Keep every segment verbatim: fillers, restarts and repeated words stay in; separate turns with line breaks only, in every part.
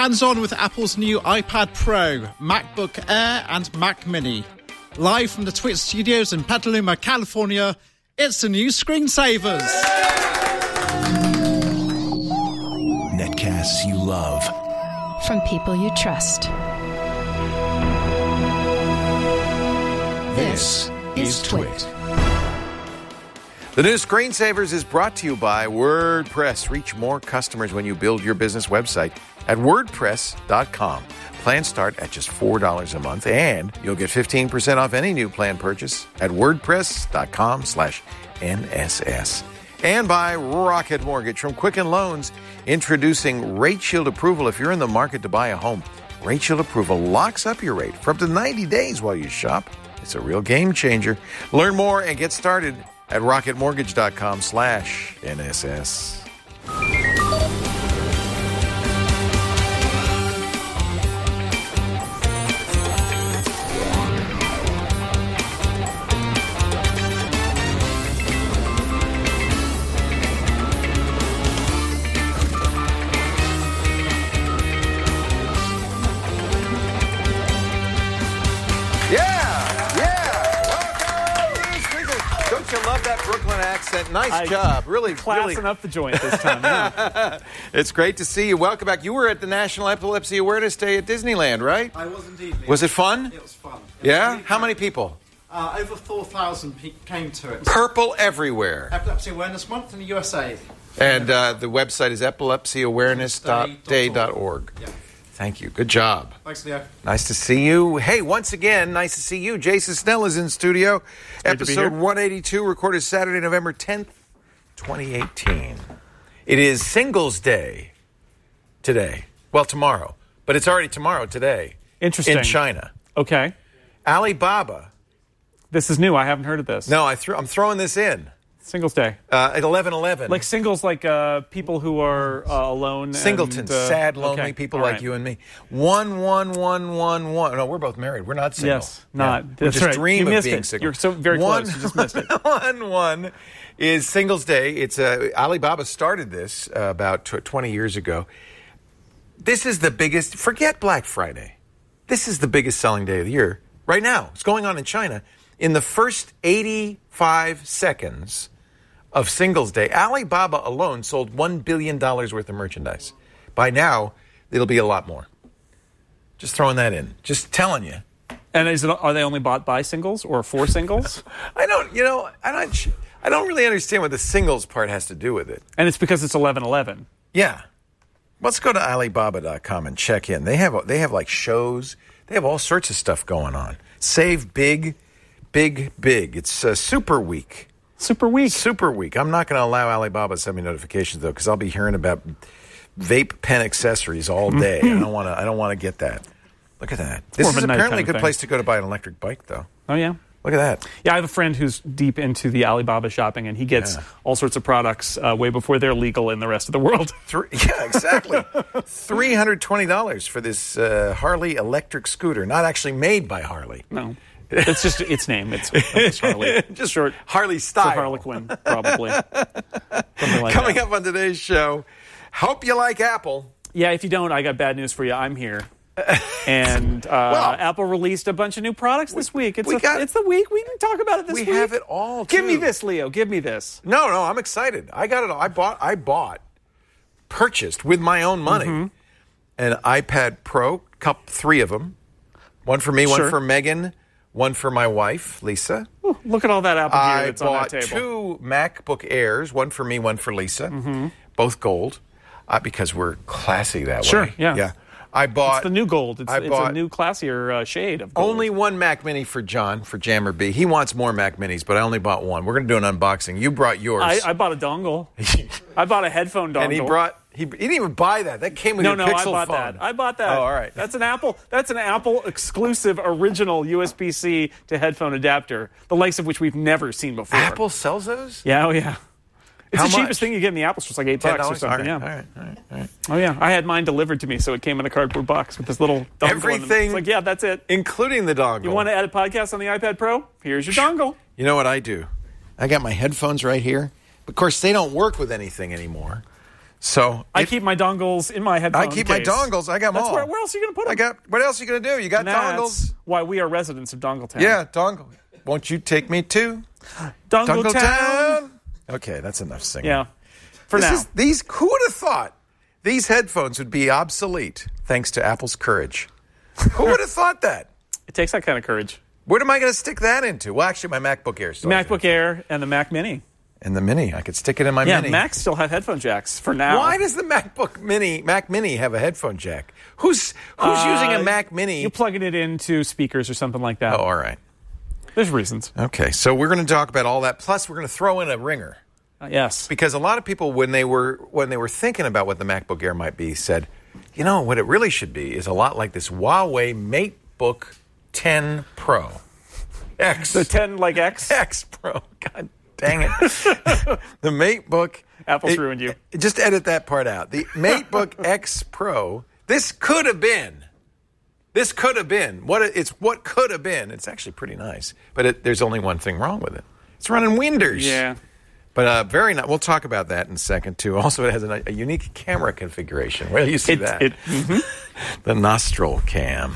Hands-on with Apple's new iPad Pro, MacBook Air and Mac Mini. Live from the Twit Studios in Petaluma, California, it's the new Screensavers.
Netcasts you love.
From people you trust.
This is Twit.
The new Screensavers is brought to you by WordPress. Reach more customers when you build your business website at WordPress dot com. Plans start at just four dollars a month, and you'll get fifteen percent off any new plan purchase at WordPress dot com slash N S S. And by Rocket Mortgage from Quicken Loans, introducing Rate Shield Approval. If you're in the market to buy a home, Rate Shield Approval locks up your rate for up to ninety days while you shop. It's a real game changer. Learn more and get started at rocket mortgage dot com slash N S S. Nice I job. Really,
classing
really.
up the joint this time. Yeah.
It's great to see you. Welcome back. You were at the National Epilepsy Awareness Day at Disneyland, right?
I was indeed. Leo.
Was it fun?
It was fun. It
yeah?
was really
How many people?
Uh, over four thousand pe- came to it.
Purple everywhere.
Epilepsy Awareness Month in the U S A.
And uh, the website is epilepsy awareness day dot org. Yeah. Thank you. Good job.
Thanks, Leo.
Nice to see you. Hey, once again, nice to see you. Jason Snell is in studio. Episode one eighty-two, recorded Saturday, November tenth, twenty eighteen. It is Singles Day today. Well, tomorrow. But it's already tomorrow today.
Interesting.
In China.
Okay.
Alibaba.
This is new. I haven't heard of this.
No, I threw, I'm throwing this in.
Singles Day.
Uh, at eleven eleven.
Like singles, like uh, people who are uh, alone.
Singletons.
And, uh,
sad, lonely
okay.
people
All
like
right.
you and me. One, one, one, one, one. No, we're both married. We're not single.
Yes, not.
Yeah.
That's
we just
right.
dream
you
of
missed
being
it.
single.
You're so very
one,
close. You just missed it.
One, one is Singles Day. It's uh, Alibaba started this uh, about twenty years ago. This is the biggest. Forget Black Friday. This is the biggest selling day of the year right now. It's going on in China. In the first eighty-five seconds of Singles Day, Alibaba alone sold one billion dollars worth of merchandise. By now, it'll be a lot more. Just throwing that in. Just telling you.
And is it, are they only bought by singles or for singles?
I don't, you know, I don't, I don't really understand what the singles part has to do with it.
And it's because it's eleven eleven.
Yeah. Let's go to Alibaba dot com and check in. They have, they have like shows. They have all sorts of stuff going on. Save big, big, big. It's uh, Super Week.
Super Week.
Super Week. I'm not going to allow Alibaba to send me notifications, though, because I'll be hearing about vape pen accessories all day. I don't want to. I don't want to get that. Look at that. This
More of
is
a nighttime
apparently a good
thing.
place to go to buy an electric bike, though.
Oh, yeah?
Look at that.
Yeah, I have a friend who's deep into the Alibaba shopping, and he gets
Yeah.
all sorts of products uh, way before they're legal in the rest of the world.
Three, yeah, exactly. three hundred twenty dollars for this uh, Harley electric scooter, not actually made by Harley.
No. It's just its name. It's, it's Harley.
Just
short
Harley style.
for Harlequin, probably. Something like
Coming
that.
up on today's show, hope you like Apple.
Yeah, if you don't, I got bad news for you. I'm here. And uh,
Well,
Apple released a bunch of new products this week. It's,
we
a,
got-
it's the week. We can talk about it this
We
week.
have it all,
Give me
too.
this, Leo. Give me this.
No, no, I'm excited. I got it all. I bought, I bought, purchased with my own money
Mm-hmm.
an iPad Pro, cup three of them. One for me, one
Sure.
for Megan, one for my wife, Lisa.
Ooh, look at all that Apple gear
I
that's on that
bought
table.
two MacBook Airs, one for me, one for Lisa,
Mm-hmm.
both gold, uh, because we're classy that
Sure,
way.
yeah.
yeah. I bought
It's the new gold. It's,
I
it's
bought
a new classier uh, shade of gold.
only one Mac Mini for John, for Jammer B. He wants more Mac Minis, but I only bought one. We're going to do an unboxing. You brought yours.
I, I bought a dongle. I bought a headphone dongle.
and he brought, he, he didn't even buy that. That came with
No,
your
no,
Pixel
I bought
phone.
that. I bought that.
Oh, all right.
That's an Apple. That's an Apple exclusive, original U S B C to headphone adapter, the likes of which we've never seen before.
Apple sells those?
Yeah, oh yeah. It's
How
the cheapest
much?
thing you get in the Apple Store. It's like eight bucks or
ten dollars?
something.
All right,
yeah.
all right, all right, all right.
Oh yeah. I had mine delivered to me, so it came in a cardboard box with this little dongle. in it.
Everything-
It's like, yeah, that's it.
Including the dongle.
You want to add a podcast on the iPad Pro? Here's your dongle.
You know what I do? I got my headphones right here. Of course, they don't work with anything anymore. So
I
it,
keep my dongles in my headphone
I keep
case.
my dongles. I got them
That's
all.
Where, where else are you going to put them?
I got. What else are you going to do? You got
And that's
dongles.
why we are residents of Dongle Town.
Yeah, dongle. Won't you take me to
Dongle,
Dongle
Town.
Town? Okay, that's enough singing.
Yeah, for
This
now.
is, these who would have thought these headphones would be obsolete thanks to Apple's courage? Who would have thought that?
It takes that kind of courage.
What am I going to stick that into? Well, actually, my MacBook Air still has
MacBook
it.
Air and the Mac Mini.
And the Mini. I could stick it in my
Yeah,
Mini.
Macs still have headphone jacks for now.
Why does the MacBook Mini, Mac Mini, have a headphone jack? Who's who's
Uh,
using a Mac Mini?
You plugging it into speakers or something like that.
Oh, all right.
There's reasons.
Okay, so we're going to talk about all that. Plus, we're going to throw in a ringer.
Uh, yes.
Because a lot of people, when they were when they were thinking about what the MacBook Air might be, said, you know, what it really should be is a lot like this Huawei MateBook ten Pro. X.
The ten like X?
X Pro. God dang it. The MateBook.
Apple's
it-
ruined you.
Just edit that part out. The MateBook X Pro, this could have been. This could have been. What it, it's what could have been. It's actually pretty nice. But it, there's only one thing wrong with it. It's running Windows.
Yeah.
But uh, very nice. We'll talk about that in a second, too. Also, it has a, a unique camera configuration. Where do you see
It-
that?
it- mhm.
The nostril cam.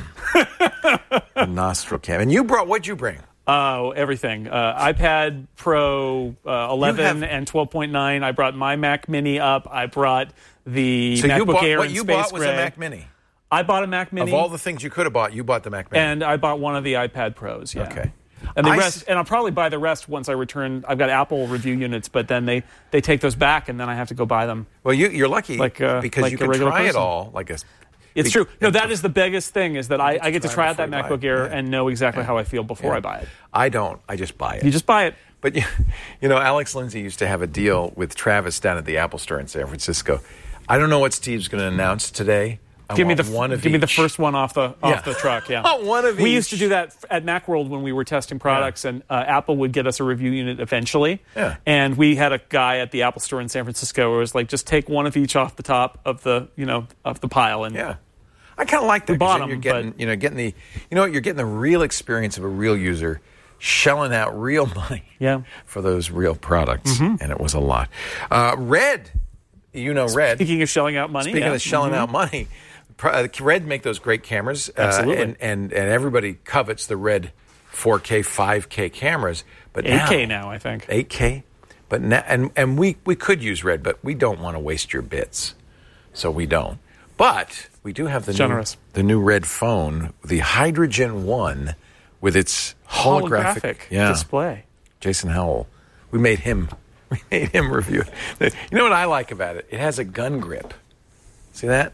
The nostril cam. And you brought, what'd you bring?
Oh, everything. Uh, iPad Pro uh, eleven
have-
and twelve point nine. I brought my Mac Mini up. I brought the
So
MacBook
you bought,
Air
what
in
you
Space
bought was
Gray.
a Mac Mini.
I bought a Mac Mini.
Of all the things you could have bought, you bought the Mac Mini.
and I bought one of the iPad Pros. Yeah.
Okay.
And the
I
rest,
s-
and I'll probably buy the rest once I return. I've got Apple review units, but then they, they take those back, and then I have to go buy them.
Well, you, you're lucky
Like, uh,
because
like
you
a
can
regular
try it
person.
all. Like a,
It's
be-
true. No, that is the biggest thing is that I, I get to
try
try
it
out that
before you buy
MacBook
it.
Air
Yeah.
and know exactly how I feel before
Yeah.
I buy it.
I don't. I just buy it.
You just buy it.
But, you, you know, Alex Lindsay used to have a deal with Travis down at the Apple Store in San Francisco. I don't know what Steve's going to announce today. I
Give me
want
the
one of
give me the
each.
first one off the off
Yeah.
the truck. Yeah,
I want one of
We
each.
used to do that f- at Macworld when we were testing products, and uh, Apple would get us a review unit eventually.
Yeah.
And we had a guy at the Apple Store in San Francisco who was like, just take one of each off the top of the you know of the pile, and
Yeah. I kind of like that.
We bought
'cause then you're
them,
getting,
but-
you know, getting the, you know, what, you're getting the real experience of a real user shelling out real money
Yeah.
for those real products, and it was a lot. Uh, Red, you know, Red.
speaking of shelling out money,
Speaking
yeah.
of shelling
Mhm.
out money, Pro- uh, Red make those great cameras, uh,
Absolutely.
and, and and everybody covets the Red four K, five K cameras, but
eight K now, I think.
eight K, but now, and and we we could use Red, but we don't want to waste your bits, so we don't. But we do have the
Generous.
new the new Red phone, the Hydrogen One, with its holographic,
Holographic
yeah.
display.
Jason Howell, we made him we made him review it. You know what I like about it? It has a gun grip. See that?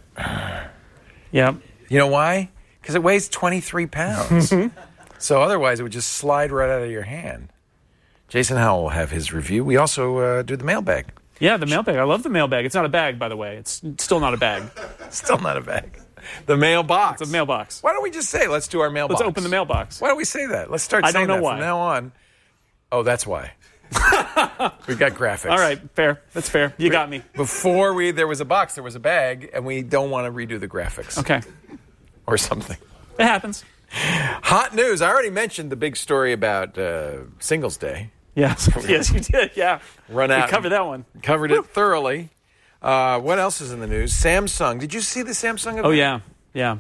Yeah.
You know why? Because it weighs twenty-three pounds. So otherwise, it would just slide right out of your hand. Jason Howell will have his review. We also uh, do the mailbag.
Yeah, the mailbag. I love the mailbag. It's not a bag, by the way. It's still not a bag.
Still not a bag. The mailbox.
It's a mailbox.
Why don't we just say, let's do our mailbox?
Let's open the mailbox.
Why don't we say that? Let's start
I
saying
don't know
that
why.
from now on. Oh, that's why. We've got graphics.
All right, fair. That's fair. You got me.
Before we there was a box, there was a bag, and we don't want to redo the graphics.
Okay.
Or something.
It happens.
Hot news. I already mentioned the big story about uh, Singles Day.
Yes. Yes, you did. Yeah.
Run
We
out.
covered that one.
Covered it thoroughly. Uh, what else is in the news? Samsung. Did you see the Samsung event?
Oh, yeah. Yeah.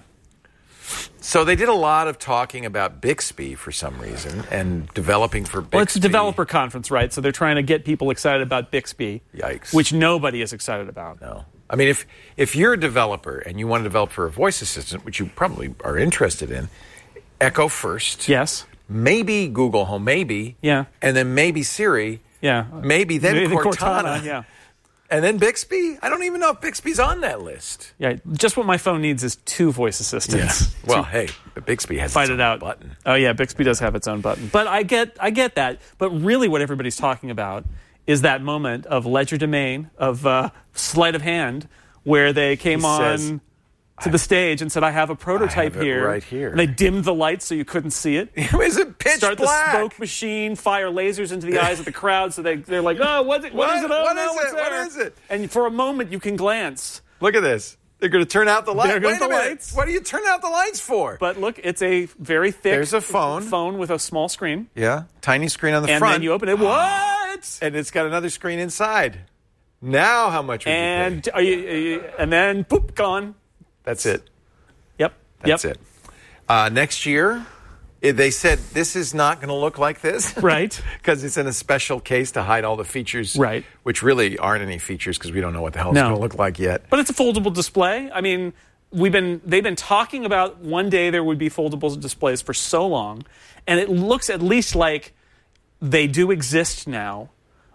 So they did a lot of talking about Bixby for some reason and developing for Bixby.
Well, it's a developer conference, right? So they're trying to get people excited about Bixby.
Yikes.
Which nobody is excited about.
No. I mean, if if you're a developer and you want to develop for a voice assistant, which you probably are interested in, Echo first.
Yes.
Maybe Google Home, maybe.
Yeah.
And then maybe Siri.
Yeah.
Maybe then
Maybe
Cortana.
Yeah.
And then Bixby? I don't even know if Bixby's on that list.
Yeah. Just what my phone needs is two voice assistants.
Well, hey, but Bixby has
Fight
its
it
own
out.
button.
Oh yeah, Bixby does have its own button. But I get I get that. But really what everybody's talking about is that moment of legerdemain, of uh, sleight of hand, where they came
He
on
says,
to the stage and said, I have a prototype
have it
here.
right here.
And they dimmed the lights so you couldn't see it.
Is it pitch
Start
black?
the smoke machine, fire lasers into the eyes of the crowd so they, they're like, oh, what, what,
What?
is it? Oh,
What
no,
is
what's
it? What
there?
is it?
And for a moment you can glance.
Look at this. They're going to turn out the lights.
There goes
Wait
the
a minute.
lights.
What do you turn out the lights for?
But look, it's a very thick
There's a phone.
phone with a small screen.
Yeah, tiny screen on the
And
front.
then you open it. What?
and it's got another screen inside. Now how much would
and
you pay?
are you, are you, and then boop, gone.
That's it.
Yep.
That's
yep.
it. Uh, next year, they said this is not going to look like this.
Right.
Because it's in a special case to hide all the features.
Right.
Which really aren't any features because we don't know what the hell
No.
it's going to look like yet.
But it's a foldable display. I mean, we've been they've been talking about one day there would be foldable displays for so long, and it looks at least like they do exist now.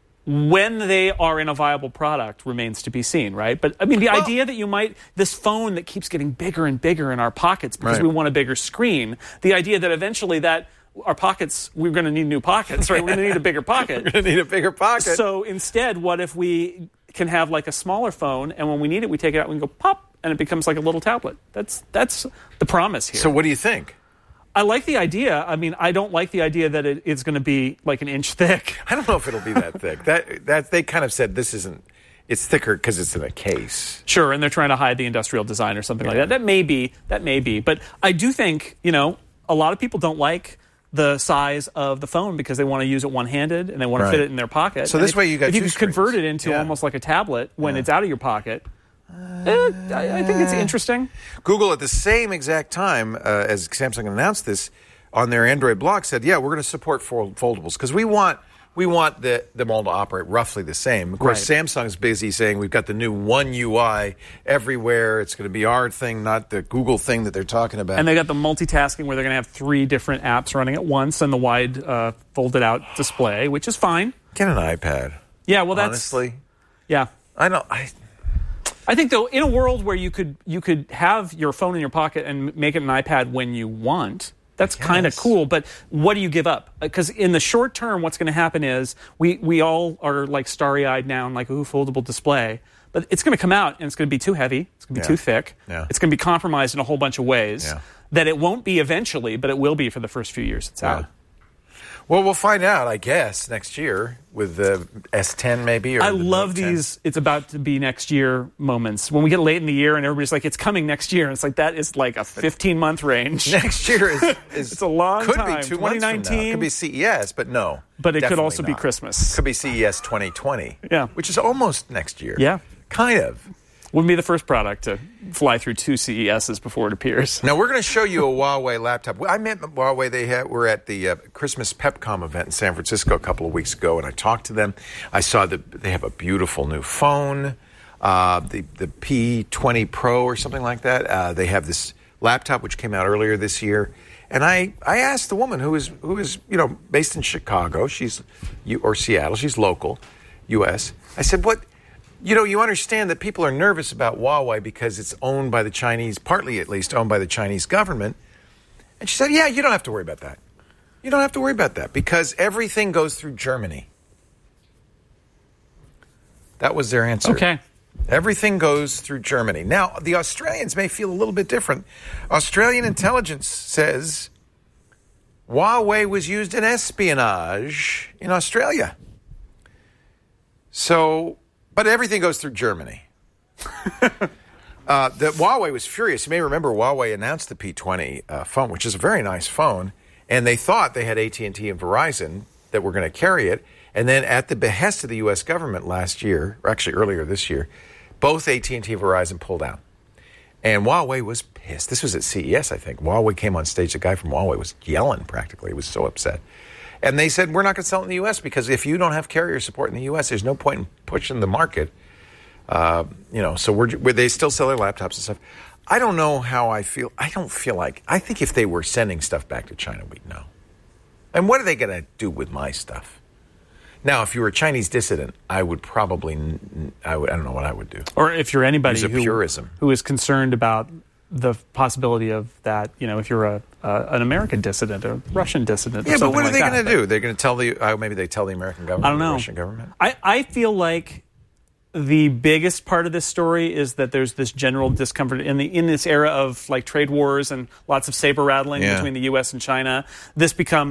When they are in a viable product remains to be seen, right? But I mean, the
Well,
idea that you might, this phone that keeps getting bigger and bigger in our pockets because
Right.
we want a bigger screen, the idea that eventually that our pockets, we're going to need new pockets, right? We're going to need a bigger pocket.
We're going to need a bigger pocket.
So instead, what if we can have like a smaller phone, and when we need it, we take it out and we go pop, and it becomes like a little tablet. That's that's the promise here.
So what do you think?
I like the idea. I mean, I don't like the idea that it, it's going to be like an inch thick.
I don't know if it'll be that thick. That that they kind of said this isn't. It's thicker because it's in a case.
Sure, and they're trying to hide the industrial design or something like that. That may be. That may be. But I do think, you know, a lot of people don't like the size of the phone because they want to use it one-handed and they want
Right.
to fit it in their pocket.
So
And
this
if,
way you got
if you
two
could convert
screens.
it into
Yeah.
almost like a tablet when
Yeah.
it's out of your pocket, eh, I, I think it's interesting.
Google at the same exact time uh, as Samsung announced this on their Android blog said, "Yeah, we're going to support fold- foldables because we want we want the, them all to operate roughly the same." Of course,
Right.
Samsung's busy saying we've got the new One U I everywhere. It's going to be our thing, not the Google thing that they're talking about.
And they got the multitasking where they're going to have three different apps running at once and the wide uh, folded out display, which is fine.
Get an iPad.
Yeah, well, that's
Honestly,
yeah.
I don't. I
I think though, in a world where you could you could have your phone in your pocket and make it an iPad when you want, that's kind of
Yes.
cool. But what do you give up? Because in the short term, what's going to happen is we we all are like starry eyed now and like, ooh, foldable display. But it's going to come out and it's going to be too heavy. It's going to be
Yeah.
too thick.
Yeah.
It's going to be compromised in a whole bunch of ways
Yeah.
that it won't be eventually, but it will be for the first few years it's out.
Well, we'll find out, I guess, next year with the S ten maybe. Or
I
the
love
Note ten.
these it's about to be next year moments. When we get late in the year and everybody's like, it's coming next year. And it's like, that is like a fifteen-month range.
Next year is, is
It's a long
could
time.
be two months from now. It
twenty nineteen.
could be C E S, but no.
But it could
definitely
also be
not.
Christmas.
Could be C E S twenty twenty.
Yeah.
Which is almost next year.
Yeah.
Kind of.
Wouldn't be the first product to fly through two C E Ses before it appears.
Now, we're going to show you a Huawei laptop. I met Huawei. They had, were at the uh, Christmas Pepcom event in San Francisco a couple of weeks ago, and I talked to them. I saw that they have a beautiful new phone, uh, the, the P twenty Pro or something like that. Uh, they have this laptop which came out earlier this year. And I, I asked the woman who is, who is, you know, based in Chicago, she's or Seattle, she's local, U S. I said, what... You know, you understand that people are nervous about Huawei because it's owned by the Chinese, partly at least owned by the Chinese government. And she said, yeah, you don't have to worry about that. You don't have to worry about that because everything goes through Germany. That was their answer.
Okay.
Everything goes through Germany. Now, the Australians may feel a little bit different. Australian intelligence says Huawei was used in espionage in Australia. So... But everything goes through Germany. uh, the Huawei was furious. You may remember Huawei announced the P twenty uh, phone, which is a very nice phone, and they thought they had A T and T and Verizon that were going to carry it. And then at the behest of the U S government last year, or actually earlier this year, both A T and T and Verizon pulled out. And Huawei was pissed. This was at C E S, I think. Huawei came on stage. The guy from Huawei was yelling practically. He was so upset. And they said, we're not going to sell it in the U S because if you don't have carrier support in the U S, there's no point in pushing the market. Uh, you know, so we're, we're, they still sell their laptops and stuff. I don't know how I feel. I don't feel like, I think if they were sending stuff back to China, we'd know. And what are they going to do with my stuff? Now, if you were a Chinese dissident, I would probably, I, would, I don't know what I would do.
Or if you're anybody
Use a
who,
purism.
who is concerned about the possibility of that, you know, if you're a uh, an American dissident or Russian dissident or
Yeah, but
something
what are
like
they
that.
going to do? They're going to tell the, uh, maybe they tell the American government,
I don't
the
know.
Russian government?
I, I feel like the biggest part of this story is that there's this general discomfort in the in this era of like trade wars and lots of saber rattling
Yeah.
between the U S and China. This becomes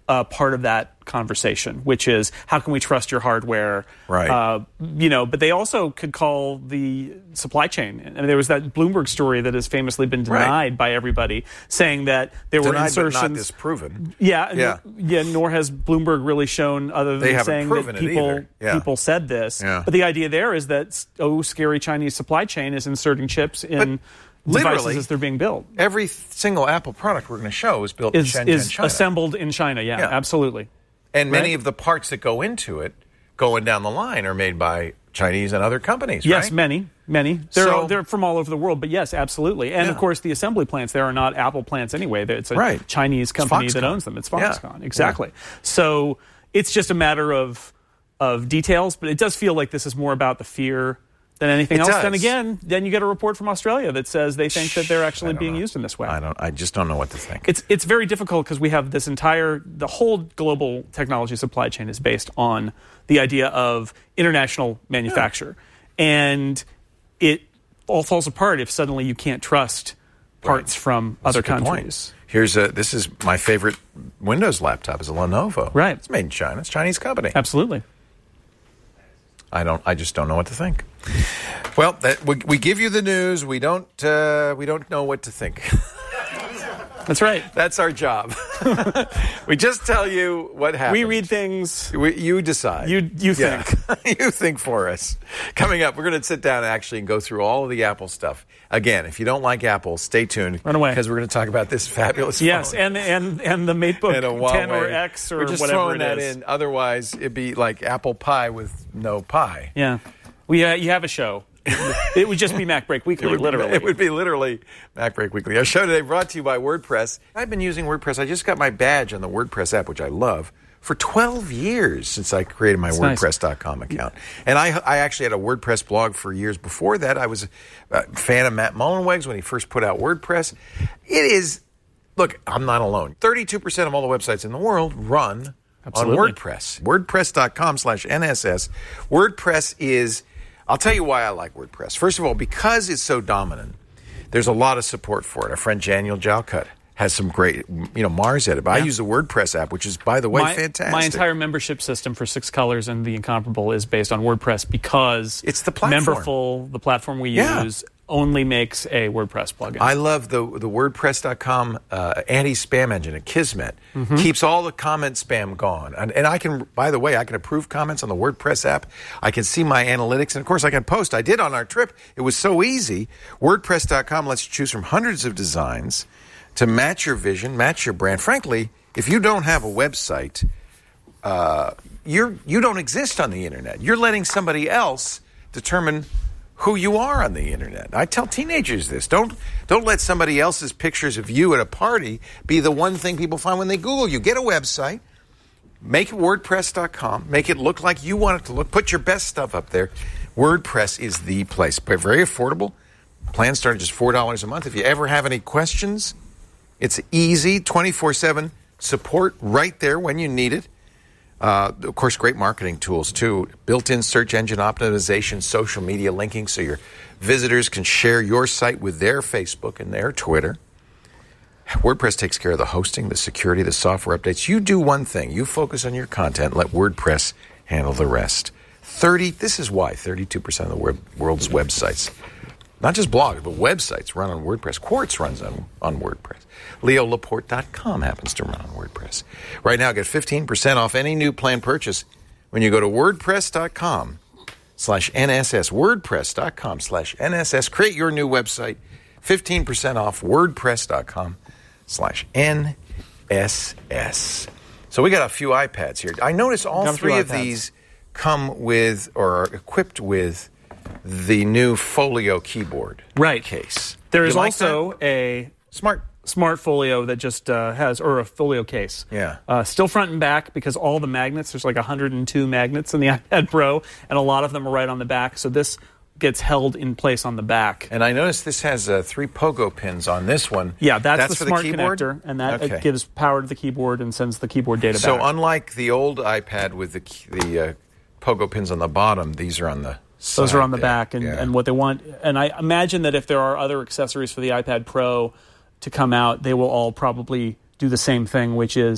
uh, part of that conversation, which is how can we trust your hardware?
Right.
Uh, you know, but they also could call the supply chain. And there was that Bloomberg story that has famously been denied
Right.
by everybody, saying that there
Denied,
were insertions.
but not disproven.
Yeah,
Yeah.
Nor, yeah. Nor has Bloomberg really shown, other
They
than
haven't
saying
proven
that
it
people
either. Yeah.
people said this.
Yeah.
But the idea there is that oh, scary Chinese supply chain is inserting chips in
literally,
devices as they're being built.
Every single Apple product we're going to show is built
Is
in Shenzhen,
is
China.
assembled in China? Yeah,
Yeah.
absolutely.
And many
Right.
of the parts that go into it, going down the line, are made by Chinese and other companies,
Yes,
right?
many, many. They're
So-
they're from all over the world, but yes, absolutely. And
Yeah.
of course, the assembly plants there are not Apple plants anyway. It's a
Right.
Chinese company that
Foxconn.
owns them. It's
Yeah.
Foxconn, exactly. So it's just a matter of of details, but it does feel like this is more about the fear than anything
It
else.
does.
Then again, then you get a report from Australia that says they think that they're
I
actually
don't
being
know.
used in this way.
I don't. I just don't know what to think.
It's it's very difficult because we have this entire the whole global technology supply chain is based on the idea of international manufacture, and it all falls apart if suddenly you can't trust parts from
That's
other
a good point.
countries.
Here's a. This is my favorite Windows laptop. Is a Lenovo.
Right.
It's made in China. It's a Chinese company.
Absolutely.
I don't. I just don't know what to think. Well, that, we, we give you the news. We don't. Uh, we don't know what to think.
That's right.
That's our job. We just tell you what happened.
We read things.
We, you decide.
You you
Yeah.
think.
You think for us. Coming up, we're going to sit down actually and go through all of the Apple stuff. Again, if you don't like Apple, stay tuned.
Run away.
Because we're going to talk about this fabulous
Yes,
phone.
and and and the MateBook
And a
ten or
Huawei.
X or
we're just
whatever
throwing
it
that
is.
in. Otherwise, it'd be like apple pie with no pie.
Yeah, we uh, you have a show. It would just be Mac Break Weekly,
It would,
literally.
Be, it would be literally Mac Break Weekly. Our show today brought to you by WordPress. I've been using WordPress. I just got my badge on the WordPress app, which I love, for twelve years since I created my
That's
WordPress dot com account. And I, I actually had a WordPress blog for years before that. I was a fan of Matt Mullenweg's when he first put out WordPress. It is, look, I'm not alone. thirty-two percent of all the websites in the world run
Absolutely.
on WordPress. WordPress dot com slash N S S. WordPress is... I'll tell you why I like WordPress. First of all, because it's so dominant, there's a lot of support for it. Our friend Daniel Jalcut has some great, you know, Mars edit. But
Yeah.
I use the WordPress app, which is, by the way,
my,
fantastic.
My entire membership system for Six Colors and The Incomparable is based on WordPress because
It's the platform.
Memberful, the platform we
Yeah.
use, only makes a WordPress plugin.
I love the the WordPress dot com uh, anti-spam engine at Kismet.
Mm-hmm.
Keeps all the comment spam gone. And, and I can, by the way, I can approve comments on the WordPress app. I can see my analytics. And, of course, I can post. I did on our trip. It was so easy. WordPress dot com lets you choose from hundreds of designs to match your vision, match your brand. Frankly, if you don't have a website, uh, you're, you don't exist on the Internet. You're letting somebody else determine who you are on the internet. I tell teenagers this. Don't don't let somebody else's pictures of you at a party be the one thing people find when they Google you. Get a website, make it WordPress dot com, make it look like you want it to look. Put your best stuff up there. WordPress is the place. But very affordable. Plans start at just four dollars a month. If you ever have any questions, it's easy, twenty-four seven support right there when you need it. Uh, of course, great marketing tools, too. Built-in search engine optimization, social media linking, so your visitors can share your site with their Facebook and their Twitter. WordPress takes care of the hosting, the security, the software updates. You do one thing. You focus on your content. Let WordPress handle the rest. thirty This is why thirty-two percent of the web, world's websites, not just blogs, but websites, run on WordPress. Quartz runs on, on WordPress. Leo Laporte dot com happens to run on WordPress. Right now, get fifteen percent off any new plan purchase when you go to WordPress dot com slash N S S. WordPress dot com slash N S S. Create your new website. fifteen percent off WordPress dot com slash N S S. So we got a few iPads here. I notice all
Got a few
three of
iPads.
these come with or are equipped with the new Folio keyboard
Right.
case.
There
You
is
like
also
that?
a
Smart.
smart folio that just uh, has, or a folio case.
Yeah.
Uh, still front and back because all the magnets, there's like one hundred two magnets in the iPad Pro, and a lot of them are right on the back. So this gets held in place on the back.
And I noticed this has uh, three pogo pins on this one.
Yeah, that's,
that's
the
for
smart
the keyboard?
connector, and that
Okay.
it gives power to the keyboard and sends the keyboard data
So
back.
unlike the old iPad with the key- the uh, pogo pins on the bottom, these are on the side.
Those are on the
there.
back, and,
Yeah.
and what they want. And I imagine that if there are other accessories for the iPad Pro to come out, they will all probably do the same thing, which is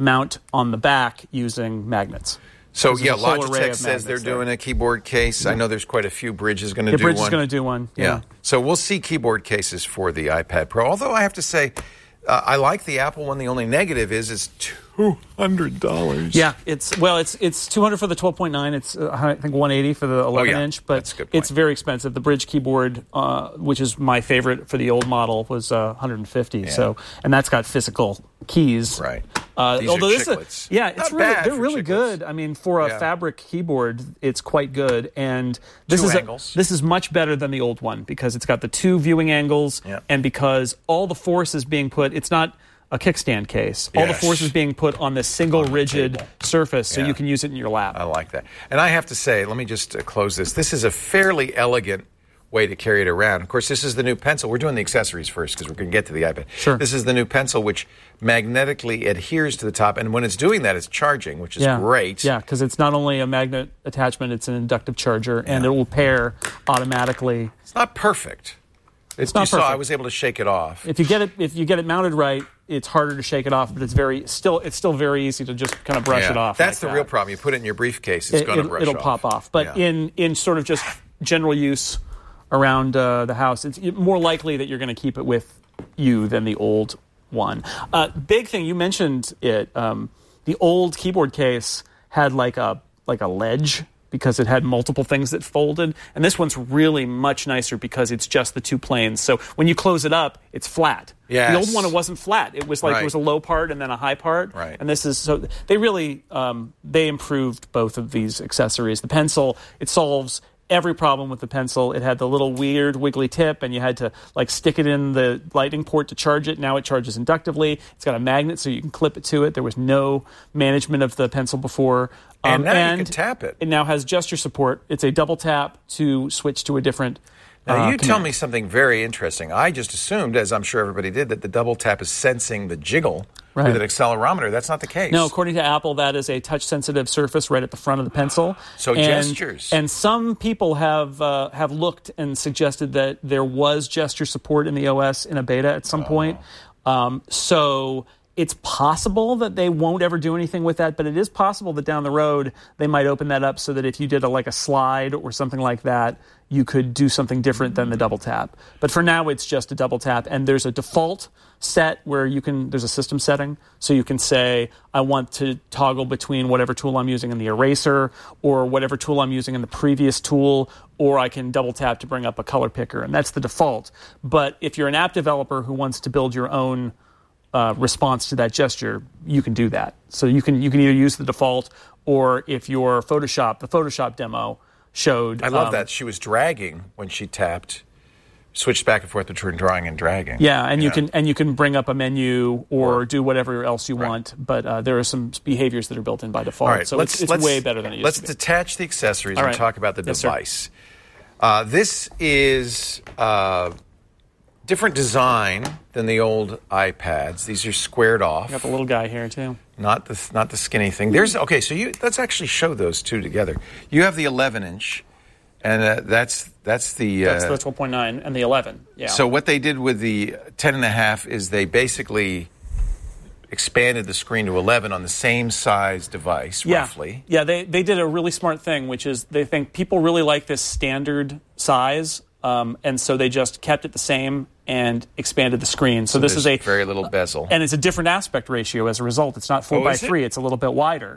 mount on the back using magnets.
So,
There's
yeah,
a whole array
Logitech
of
says they're
magnets there.
doing a keyboard case. I know there's quite a few. Bridge is going to
Yeah,
do
Bridge
one.
is going to do one.
Yeah.
Yeah.
So we'll see keyboard cases for the iPad Pro. Although I have to say, uh, I like the Apple one. The only negative is it's two hundred dollars.
Yeah, it's well, it's it's two hundred for the twelve point nine. It's uh, I think one eighty for the eleven
Oh, yeah.
inch, but
That's a good point.
it's very expensive. The Bridge keyboard, uh, which is my favorite for the old model, was uh, one hundred fifty.
Yeah.
So, and that's got physical keys.
Right.
Uh,
These
although
are
this is
chiclets.
yeah, it's
Not
really
bad
they're
for
really
chiclets.
good. I mean, for a
Yeah.
fabric keyboard, it's quite good. And this
Two
is a-
angles.
this is much better than the old one because it's got the two viewing angles,
Yeah.
and because all the force is being put. It's not a kickstand case. All the
Yes.
force is being put on this single rigid
table.
surface, so
Yeah.
you can use it in your lap.
I like that. And I have to say, let me just uh, close this. This is a fairly elegant way to carry it around. Of course, this is the new pencil. We're doing the accessories first because we're going to get to the iPad.
Sure.
This is the new pencil, which magnetically adheres to the top. And when it's doing that, it's charging, which is
yeah.
great.
Yeah, because it's not only a magnet attachment, it's an inductive charger, and it will pair automatically.
It's not perfect. It's
not
you saw I
perfect.
was able to shake it off.
If you get it, if you get it mounted right, it's harder to shake it off, but it's very still it's still very easy to just kind of brush
Yeah.
it off.
That's
like
the real
that.
problem. You put it in your briefcase, it's
It,
going to
it'll,
brush
it'll
off.
pop off. But
Yeah.
in in sort of just general use around uh, the house, it's more likely that you're going to keep it with you than the old one. Uh, big thing you mentioned it. Um, the old keyboard case had like a like a ledge because it had multiple things that folded, and this one's really much nicer because it's just the two planes. So when you close it up, it's flat.
Yes.
The old one, it wasn't flat. It was like
Right.
there was a low part and then a high part.
Right.
And this is so they really um, they improved both of these accessories. The pencil, it solves every problem with the pencil. It had the little weird wiggly tip, and you had to like stick it in the lightning port to charge it. Now it charges inductively. It's got a magnet, so you can clip it to it. There was no management of the pencil before.
And now you
and
can tap it.
It now has gesture support. It's a double tap to switch to a different.
Now,
uh,
you tell
command.
me something very interesting. I just assumed, as I'm sure everybody did, that the double tap is sensing the jiggle
Right.
with an accelerometer. That's not the case.
No, according to Apple, that is a touch-sensitive surface right at the front of the pencil.
So
and,
gestures.
And some people have uh, have looked and suggested that there was gesture support in the O S in a beta at some point. Um, so it's possible that they won't ever do anything with that, but it is possible that down the road they might open that up so that if you did a, like a slide or something like that, you could do something different than the double tap. But for now, it's just a double tap, and there's a default set where you can, there's a system setting, so you can say, I want to toggle between whatever tool I'm using in the eraser or whatever tool I'm using in the previous tool, or I can double tap to bring up a color picker, and that's the default. But if you're an app developer who wants to build your own uh, response to that gesture, you can do that. So you can you can either use the default, or if you're Photoshop, the Photoshop demo showed.
I love
um,
that. She was dragging when she tapped, switched back and forth between drawing and dragging.
Yeah, and you
Yeah.
can and you can bring up a menu or,
Or-
do whatever else you
Right.
want. But uh, there are some behaviors that are built in by default,
All right,
so
let's,
it's, it's
let's,
way better than it used
let's
to be.
detach the accessories
All
and
right.
talk about the
Yes, sir.
device. Uh, this is uh, different design than the old iPads. These are squared off.
Got the little guy here too.
Not the not the skinny thing. There's okay. So you let's actually show those two together. You have the eleven inch, and uh, that's that's the. Uh,
That's the twelve point nine and the eleven. Yeah.
So what they did with the ten and a half is they basically expanded the screen to eleven on the same size device,
yeah.
roughly.
Yeah, they they did a really smart thing, which is they think people really like this standard size, um, and so they just kept it the same and expanded the screen. So, this
There's
is a
very little bezel.
and it's a different aspect ratio as a result. It's not four
Oh,
by
is it?
three; it's a little bit wider,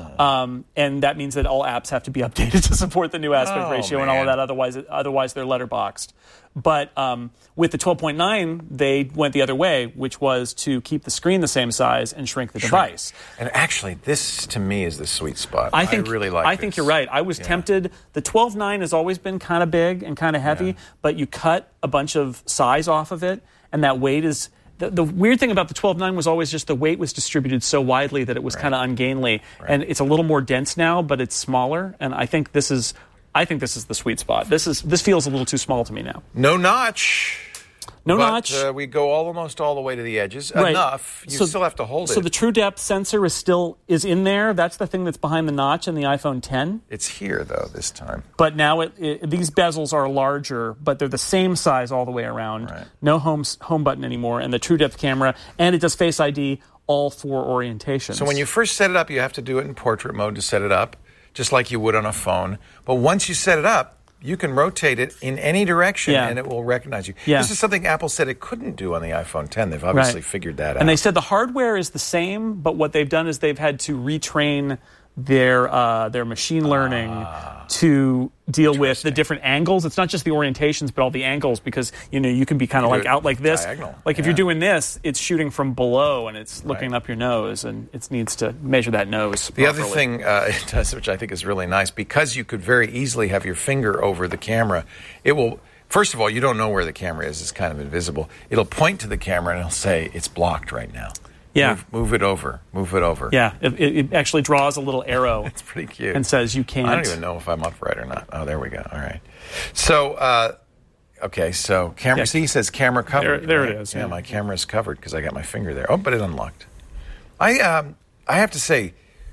um, and that means that all apps have to be updated to support the new aspect
Oh,
ratio and all of
man.
that. Otherwise, otherwise they're letterboxed. But um, with the twelve point nine, they went the other way, which was to keep the screen the same size and shrink the device.
And actually, this to me is the sweet spot.
I think
really like.
I think
this.
you're right. I was
Yeah.
tempted. The twelve nine has always been kind of big and kind of heavy,
Yeah.
but you cut a bunch of size off of it, and that weight is. The, the weird thing about the twelve nine was always just the weight was distributed so widely that it was kind of ungainly, and it's a little more dense now, but it's smaller. And I think this is. I think this is the sweet spot. This is this feels a little too small to me now.
No notch.
No
but,
notch.
Uh, we go almost all the way to the edges.
Right.
Enough. You
So-
still have to hold
So
it.
the true depth sensor is still is in there. That's the thing that's behind the notch in the iPhone ten.
It's here though this time.
But now it, it, these bezels are larger, but they're the same size all the way around.
Right.
No home home button anymore, and the True Depth camera, and it does Face I D all four orientations.
So when you first set it up, you have to do it in portrait mode to set it up, just like you would on a phone. But once you set it up, you can rotate it in any direction,
Yeah.
and it will recognize you.
Yeah.
This is something Apple said it couldn't do on the iPhone ten. They've obviously
Right.
figured that out.
And they said the hardware is the same, but what they've done is they've had to retrain their uh, their machine learning
Ah.
to deal with the different angles. It's not just the orientations, but all the angles, because you know you can be kind of
You
like
do it
out like this.
diagonal,
Like if
yeah.
you're doing this, it's shooting from below and it's looking
Right.
up your nose, and it needs to measure that nose.
The other
properly.
thing uh, it does, which I think is really nice, because you could very easily have your finger over the camera, it will, first of all, you don't know where the camera is. It's kind of invisible. It'll point to the camera and it'll say, it's blocked right now.
Yeah.
Move, move it over. Move it over.
Yeah, it, it it actually draws a little arrow.
It's pretty cute.
And says you can't.
I don't even know if I'm upright or not. Oh, there we go. All right. So, uh, okay, so camera,
Yeah.
see, it says camera covered.
There- there it
right?
is,
Yeah,
yeah.
my camera's covered because I got my finger there. Oh, but it unlocked. I, um, I have to say,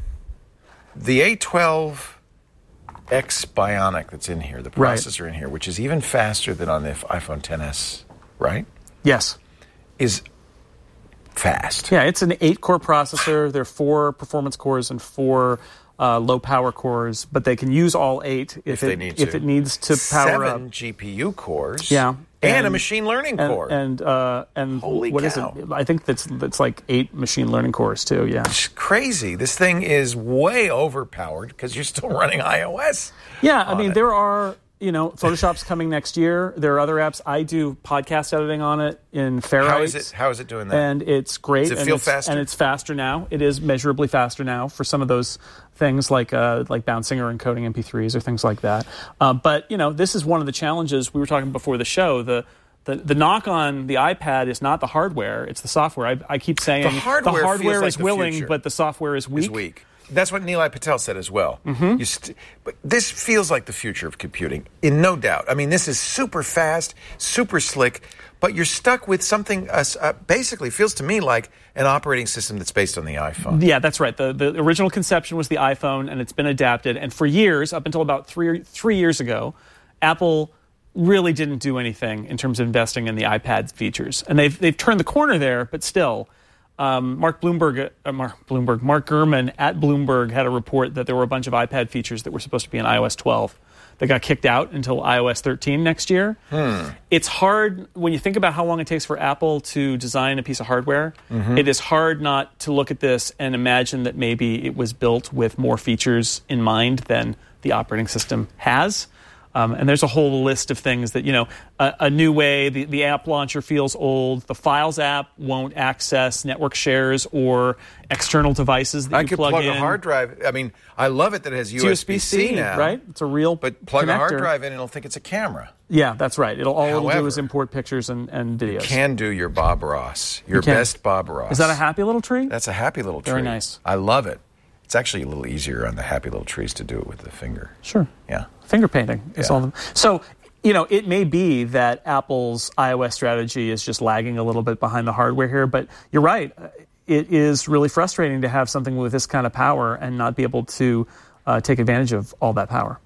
the A twelve X Bionic that's in here, the
Right.
processor in here, which is even faster than on the iPhone X S, right,
Yes.
is fast.
Yeah, it's an eight-core processor. There are four performance cores and four uh, low-power cores, but they can use all eight if,
If
it
they need
if
to.
it needs to power
Seven
up.
G P U cores.
Yeah,
And, a machine learning
and,
core.
and uh, and
Holy
what is
cow.
it? I think that's that's like eight machine learning cores too. Yeah,
It's crazy. This thing is way overpowered because you're still running iOS.
yeah. I
on
mean,
it.
there are you know Photoshop's coming next year. There are other apps. I do podcast editing on it in Ferrite.
How is it? How is it doing that?
And it's great.
Does it
and
feel
it's,
faster?
And it's faster now. It is measurably faster now for some of those things like uh, like bouncing or encoding M P threes or things like that. Uh, but you know, this is one of the challenges we were talking before the show. The the, the knock on the iPad is not the hardware; it's the software. I, I keep saying
The hardware feels
hardware
like
is
the
willing,
future.
but the software is weak.
Is weak. That's what Nilay Patel said as well. Mm-hmm. You st- but this feels like the future of computing, in no doubt. I mean, this is super fast, super slick, but you're stuck with something. Uh, uh, basically, feels to me like an operating system that's based on the iPhone.
Yeah, that's right. The the original conception was the iPhone, and it's been adapted. And for years, up until about three three years ago, Apple really didn't do anything in terms of investing in the iPad features. And they've they've turned the corner there, but still, um, Mark Bloomberg, uh, Mark Bloomberg, Mark Gurman at Bloomberg had a report that there were a bunch of iPad features that were supposed to be in iOS twelve that got kicked out until iOS thirteen next year.
Hmm.
It's hard when you think about how long it takes for Apple to design a piece of hardware.
Mm-hmm.
It is hard not to look at this and imagine that maybe it was built with more features in mind than the operating system has. Um, and there's a whole list of things that, you know, a, a new way, the, the app launcher feels old. The Files app won't access network shares or external devices that
I
you
could
plug,
plug
in.
a hard drive. I mean, I love it that it has
It's
U S B C now.
right? It's a real
But plug
connector.
a hard drive in and it'll think it's a camera.
Yeah, that's right. It'll all it'll do
However,
is import pictures and, and videos.
Can do your Bob Ross, your
can.
best Bob Ross.
Is that a happy little tree?
That's a happy little tree.
Very nice.
I love it. It's actually a little easier on the happy little trees to do it with the finger.
Sure.
Yeah.
Finger painting is
Yeah.
all. The, so, you know, it may be that Apple's iOS strategy is just lagging a little bit behind the hardware here, but you're right. It is really frustrating to have something with this kind of power and not be able to uh, take advantage of all that power.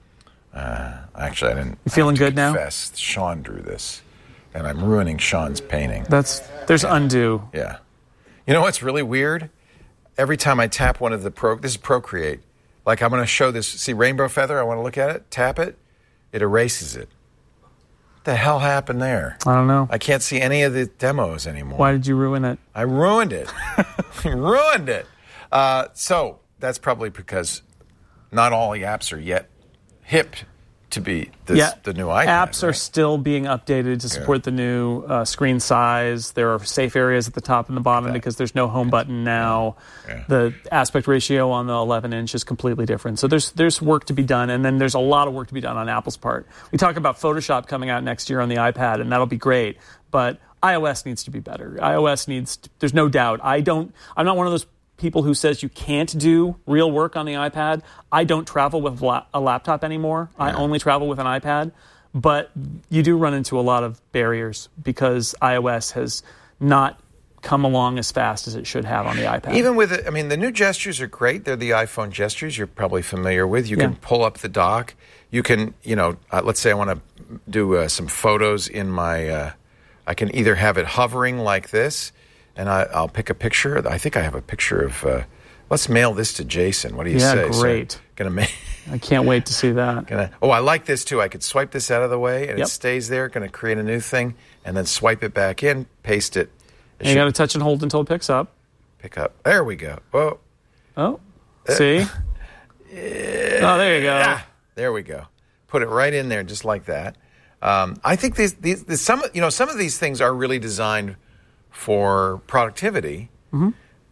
Uh, actually, I didn't.
You feeling
I have to
good now?
confess, Sean drew this, and I'm ruining Sean's painting.
That's there's undo.
Yeah. You know what's really weird? Every time I tap one of the Pro, this is Procreate. Like I'm going to show this. See Rainbow Feather? I want to look at it. Tap it. It erases it. What the hell happened there?
I don't know.
I can't see any of the demos anymore.
Why did you ruin it?
I ruined it. ruined it. Uh, so that's probably because not all the apps are yet hip to be this,
yeah,
the new iPad.
apps are
right?
still being updated to support the new uh, screen size. There are safe areas at the top and the bottom because there's no home button now.
Yeah.
The aspect ratio on the eleven inch is completely different. So there's there's work to be done, and then there's a lot of work to be done on Apple's part. We talk about Photoshop coming out next year on the iPad, and that'll be great. But iOS needs to be better. iOS needs. To, there's no doubt. I don't. I'm not one of those people who says you can't do real work on the iPad. I don't travel with a laptop anymore. I only travel with an iPad. But you do run into a lot of barriers because iOS has not come along as fast as it should have on the iPad.
Even with it, I mean, the new gestures are great. They're the iPhone gestures you're probably familiar with. You
Yeah.
can pull up the dock. You can, you know, uh, let's say I want to do uh, some photos in my, uh, I can either have it hovering like this, and I, I'll pick a picture. I think I have a picture of. Uh, let's mail this to Jason. What do you
yeah,
say?
Great.
So, gonna make.
I can't wait to see that.
Gonna, oh, I like this too. I could swipe this out of the way, and
yep.
it stays there. Going to create a new thing, and then swipe it back in, paste it. it
you got to touch and hold until it picks up.
Pick up. There we go. Whoa.
Oh, see? Uh, oh, there you go.
Ah, there we go. Put it right in there, just like that. Um, I think these, these, these, some, you know, some of these things are really designed for productivity,
mm-hmm.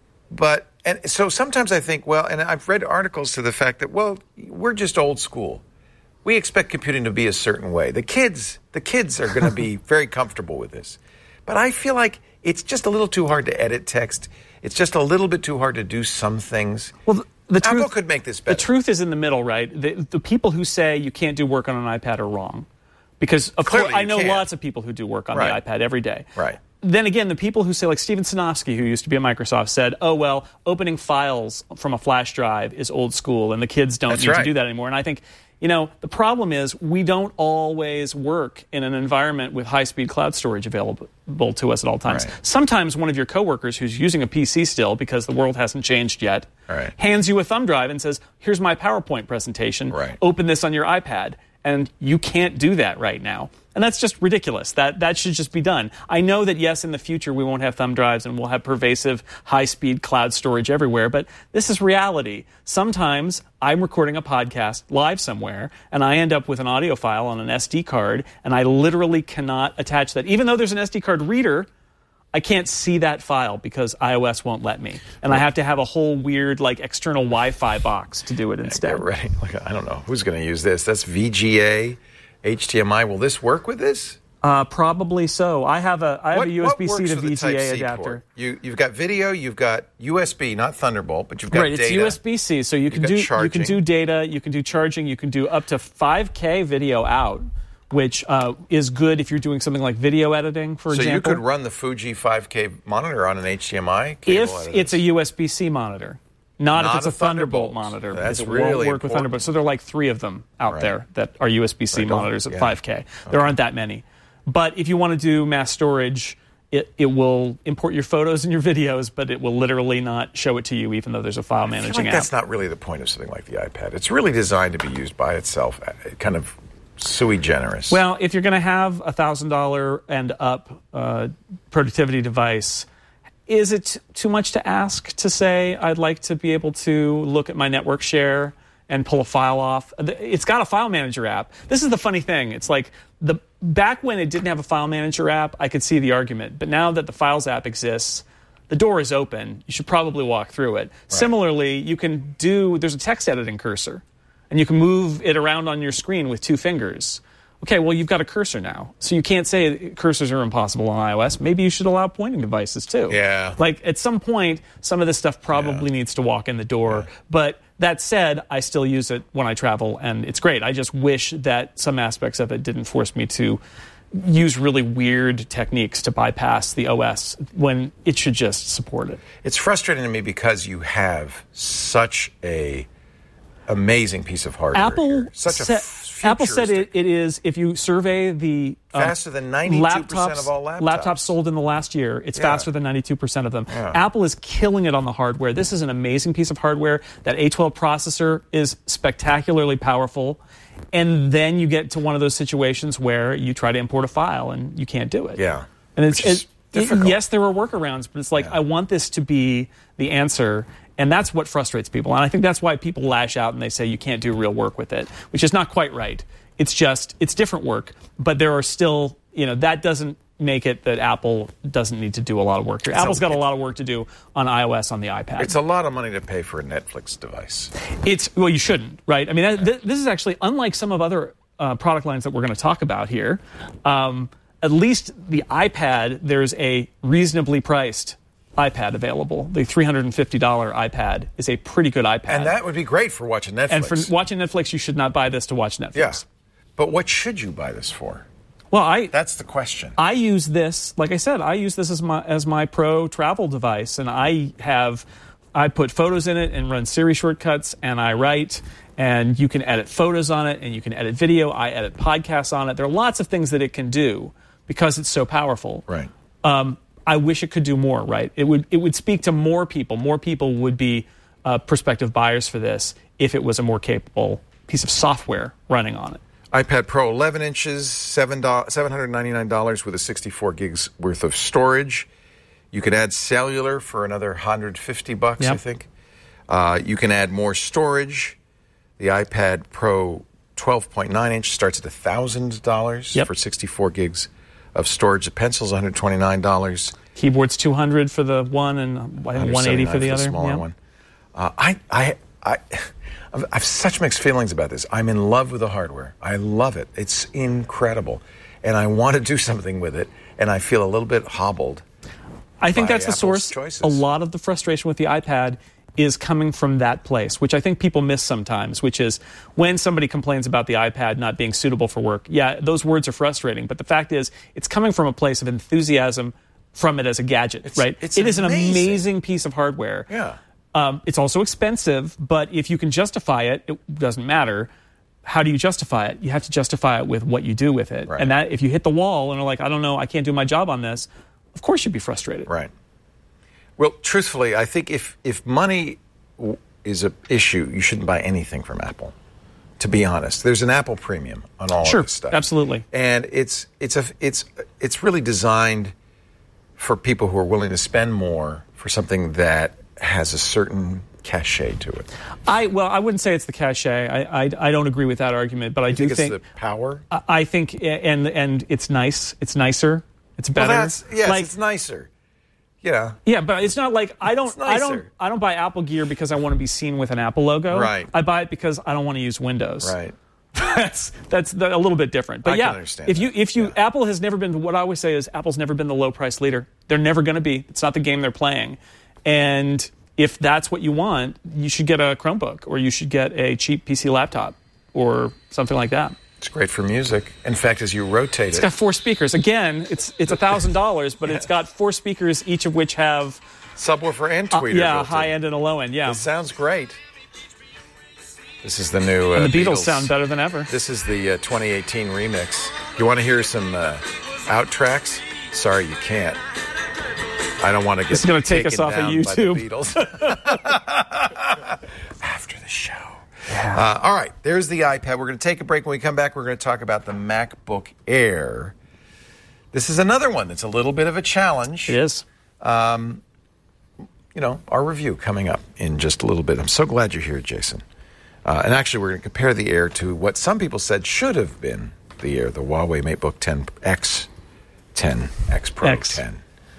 but and so sometimes I think, well, and I've read articles to the fact that, well, we're just old school. We expect computing to be a certain way. The kids, the kids are going to be very comfortable with this, but I feel like it's just a little too hard to edit text. It's just a little bit too hard to do some things.
Well, the, the
Apple
truth,
could make this better.
The truth is in the middle, right? The, the people who say you can't do work on an iPad are wrong. Because of
Clearly
course, I
you
know
can.
lots of people who do work on
Right.
the iPad every day.
Right.
Then again, the people who say, like Steven Sinofsky, who used to be at Microsoft, said, oh, well, opening files from a flash drive is old school, and the kids don't
That's
need
right.
to do that anymore. And I think, you know, the problem is we don't always work in an environment with high-speed cloud storage available to us at all times.
Right.
Sometimes one of your coworkers who's using a P C still because the world hasn't changed yet
Right.
hands you a thumb drive and says, here's my PowerPoint presentation.
Right.
Open this on your iPad. And you can't do that right now. And that's just ridiculous. That that should just be done. I know that, yes, in the future we won't have thumb drives and we'll have pervasive high-speed cloud storage everywhere, but this is reality. Sometimes I'm recording a podcast live somewhere and I end up with an audio file on an S D card and I literally cannot attach that. Even though there's an S D card reader, I can't see that file because iOS won't let me. And I have to have a whole weird, like, external Wi-Fi box to do it instead.
Yeah, right. Like, I don't know. Who's going to use this? That's V G A, H D M I. Will this work with this?
Uh, probably so. I have a I have
What,
a U S B
what
C
works
to
with the
V G A
Type-C
adapter.
port? You, you've got video, you've got U S B, not Thunderbolt, but you've got
Right,
data.
it's U S B C, so you can
got
do
charging.
you can do data, you can do charging, you can do up to five K video out, which uh, is good if you're doing something like video editing, for
So
example.
you could run the Fuji five K monitor on an H D M I cable.
if
out of
it's a
this.
U S B C monitor. Not,
Not
if it's
a
a Thunderbolt,
Thunderbolt.
monitor.
That's
because it
really
won't work with
important.
Thunderbolt. So there are like three of them out
Right.
there that are U S B C
Right.
monitors at
Yeah.
five K. There aren't that many. But if you want to do mass storage, it, it will import your photos and your videos, but it will literally not show it to you even though there's a file
I feel
managing
like
app.
that's not really the point of something like the iPad. It's really designed to be used by itself, uh, kind of sui generis.
Well, if you're going to have a one thousand dollars and up uh, productivity device, is it t- too much to ask to say, I'd like to be able to look at my network share and pull a file off? It's got a file manager app. This is the funny thing. It's like the back when it didn't have a file manager app, I could see the argument. But now that the Files app exists, the door is open. You should probably walk through it. Right. Similarly, you can do, there's a text editing cursor, and you can move it around on your screen with two fingers. Okay, well, you've got a cursor now. So you can't say cursors are impossible on iOS. Maybe you should allow pointing devices, too.
Yeah.
Like, at some point, some of this stuff probably
Yeah.
needs to walk in the door. Yeah. But that said, I still use it when I travel, and it's great. I just wish that some aspects of it didn't force me to use really weird techniques to bypass the O S when it should just support it.
It's frustrating to me because you have such a amazing piece of hardware
Apple
here. Such a
sa-
f-
Apple said it,
futuristic-
it is, if you survey the uh,
Faster than ninety-two percent of all laptops.
laptops sold in the last year, it's
Yeah.
faster than ninety-two percent of them.
Yeah.
Apple is killing it on the hardware. This is an amazing piece of hardware. That A twelve processor is spectacularly powerful. And then you get to one of those situations where you try to import a file and you can't do it.
Yeah.
And it's
Which is
it,
difficult.
yes, there are workarounds, but it's like,
Yeah.
I want this to be the answer. And that's what frustrates people. And I think that's why people lash out and they say you can't do real work with it, which is not quite right. It's just, it's different work. But there are still, you know, that doesn't make it that Apple doesn't need to do a lot of work here. Apple's got a lot of work to do on iOS on the iPad.
It's a lot of money to pay for a Netflix device.
It's, well, you shouldn't, right? I mean, that, th- this is actually, unlike some of other uh, product lines that we're going to talk about here, um, at least the iPad, there's a reasonably priced iPad available. The three hundred fifty dollars iPad is a pretty good iPad.
And that would be great for watching Netflix.
And for watching Netflix, you should not buy this to watch Netflix.
Yeah. But what should you buy this for?
Well, I
That's the question.
I use this, like I said, I use this as my as my pro travel device, and I have I put photos in it and run Siri shortcuts, and I write, and you can edit photos on it, and you can edit video. I edit podcasts on it. There are lots of things that it can do because it's so powerful.
Right.
Um, I wish it could do more, right? It would it would speak to more people. More people would be uh, prospective buyers for this if it was a more capable piece of software running on it.
iPad Pro eleven inches, seven hundred ninety-nine dollars with a sixty-four gigs worth of storage. You can add cellular for another one hundred fifty bucks,
yep.
I think. Uh, you can add more storage. The iPad Pro twelve point nine inch starts at one thousand dollars
yep.
for sixty-four gigs of storage. The pencil's one hundred twenty-nine dollars.
Keyboard's two hundred dollars for the one and I think one hundred eighty dollars for the
for
other.
The smaller
yep.
one. Uh, I, I, I, I have such mixed feelings about this. I'm in love with the hardware. I love it. It's incredible. And I want to do something with it. And I feel a little bit hobbled.
I think that's the
Apple's
source.
choices.
A lot of the frustration with the iPad is coming from that place, which I think people miss sometimes, which is when somebody complains about the iPad not being suitable for work. Yeah, those words are frustrating, but the fact is it's coming from a place of enthusiasm from it as a gadget,
it's,
right?
It's
it is an
amazing.
amazing piece of hardware.
Yeah.
Um, it's also expensive, but if you can justify it, it doesn't matter. How do you justify it? You have to justify it with what you do with it.
Right.
And that if you hit the wall and are like, I don't know, I can't do my job on this, of course you'd be frustrated.
Right. Well, truthfully, I think if, if money w- is an issue, you shouldn't buy anything from Apple, to be honest. There's an Apple premium on all
sure,
of this stuff.
Absolutely.
And it's it's a it's it's really designed for people who are willing to spend more for something that has a certain cachet to it.
I well, I wouldn't say it's the cachet. I I, I don't agree with that argument, but I
you
do
think,
think
it's the power.
I, I think and and it's nice. It's nicer. It's better.
Well, that's, yes,
like,
it's nicer. Yeah.
Yeah, but it's not like I don't
It's
I
nicer.
don't I don't buy Apple gear because I want to be seen with an Apple logo.
Right.
I buy it because I don't want to use Windows.
Right.
that's that's the, a little bit different. But
I
yeah,
can understand
if you
that.
if you
Yeah.
Apple has never been what I always say is Apple's never been the low price leader. They're never going to be. It's not the game they're playing. And if that's what you want, you should get a Chromebook or you should get a cheap P C laptop or something like that.
It's great for music. In fact, as you rotate
It's
it,
got four speakers. Again, it's it's a thousand dollars, but it's got four speakers, each of which have
subwoofer and
uh,
tweeter.
yeah, a
built
high
in.
end and a low end. Yeah,
It sounds great. This is the new. Uh,
and the Beatles, sound better than ever.
This is the uh, twenty eighteen remix. You want to hear some uh, out tracks? Sorry, you can't. I don't want to get.
This is going to take
taken
us off of
down by the
YouTube.
Beatles. After the show. Yeah. Uh, all right, there's the iPad. We're going to take a break. When we come back, we're going to talk about the MacBook Air. This is another one that's a little bit of a challenge.
It is.
Um, you know, our review coming up in just a little bit. I'm so glad you're here, Jason. Uh, and actually, we're going to compare the Air to what some people said should have been the Air, the Huawei MateBook ten X, ten X Pro
X.
ten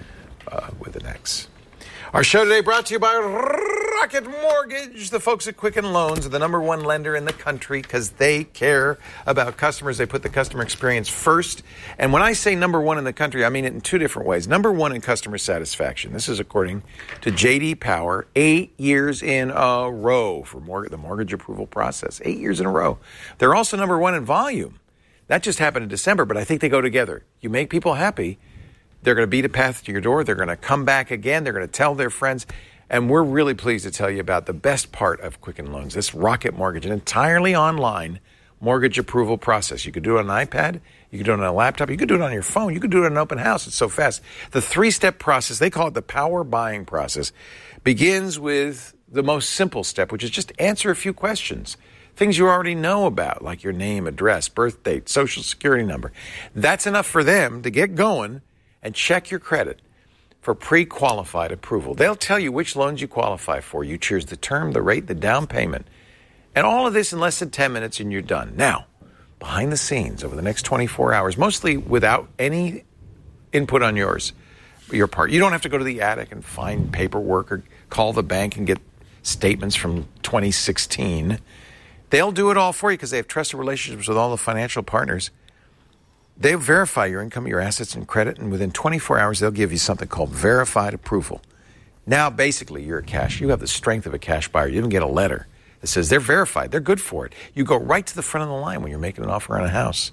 uh, with an X. Our show today brought to you by Rocket Mortgage. The folks at Quicken Loans are the number one lender in the country because they care about customers. They put the customer experience first. And when I say number one in the country, I mean it in two different ways. Number one in customer satisfaction. This is according to J D Power, eight years in a row for mortgage, the mortgage approval process. Eight years in a row. They're also number one in volume. That just happened in December, but I think they go together. You make people happy, they're going to beat a path to your door. They're going to come back again. They're going to tell their friends. And we're really pleased to tell you about the best part of Quicken Loans, this Rocket Mortgage, an entirely online mortgage approval process. You could do it on an iPad. You could do it on a laptop. You could do it on your phone. You could do it on an open house. It's so fast. The three-step process, they call it the power buying process, begins with the most simple step, which is just answer a few questions. Things you already know about, like your name, address, birth date, social security number. That's enough for them to get going and check your credit for pre-qualified approval. They'll tell you which loans you qualify for. You choose the term, the rate, the down payment. And all of this in less than ten minutes and you're done. Now, behind the scenes over the next twenty-four hours, mostly without any input on yours, your part. You don't have to go to the attic and find paperwork or call the bank and get statements from twenty sixteen. They'll do it all for you because they have trusted relationships with all the financial partners. They'll verify your income, your assets, and credit, and within twenty-four hours, they'll give you something called verified approval. Now, basically, you're a cash. You have the strength of a cash buyer. You don't get a letter that says they're verified. They're good for it. You go right to the front of the line when you're making an offer on a house.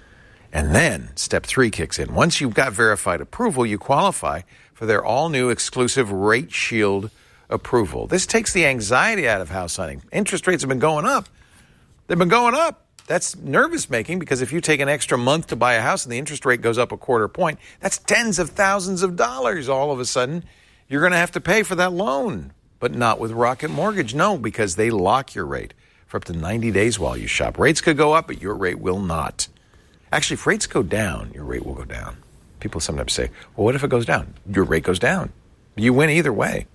And then step three kicks in. Once you've got verified approval, you qualify for their all-new exclusive Rate Shield approval. This takes the anxiety out of house hunting. Interest rates have been going up. They've been going up. That's nervous making, because if you take an extra month to buy a house and the interest rate goes up a quarter point, that's tens of thousands of dollars all of a sudden you're going to have to pay for that loan. But not with Rocket Mortgage. No, because they lock your rate for up to ninety days while you shop. Rates could go up, but your rate will not. Actually, if rates go down, your rate will go down. People sometimes say, well, what if it goes down? Your rate goes down. You win either way.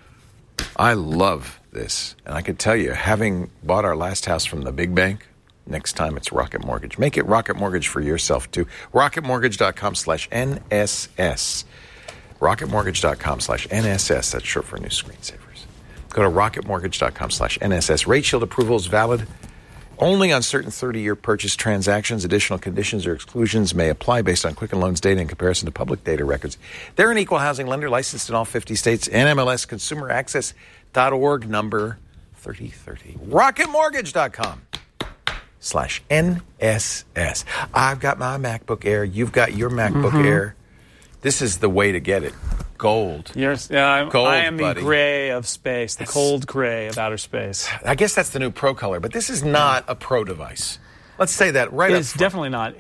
I love this. And I can tell you, having bought our last house from the big bank, next time it's Rocket Mortgage. Make it Rocket Mortgage for yourself, too. rocketmortgage.com slash NSS. rocketmortgage.com slash NSS. That's short for New Screensavers. Go to rocketmortgage.com slash NSS. Rate Shield approval is valid only on certain thirty-year purchase transactions. Additional conditions or exclusions may apply based on Quicken Loans data in comparison to public data records. They're an equal housing lender licensed in all fifty states. N M L S consumer access dot org number thirty thirty. rocketmortgage.com slash NSS. I've got my MacBook Air. You've got your MacBook mm-hmm. Air. This is the way to get it. Gold.
Yes, yeah, I'm,
Gold,
I am the
buddy.
gray of space, the that's, cold gray of outer space.
I guess that's the new Pro color, but this is not a Pro device. Let's say that right up
It's
front.
definitely not.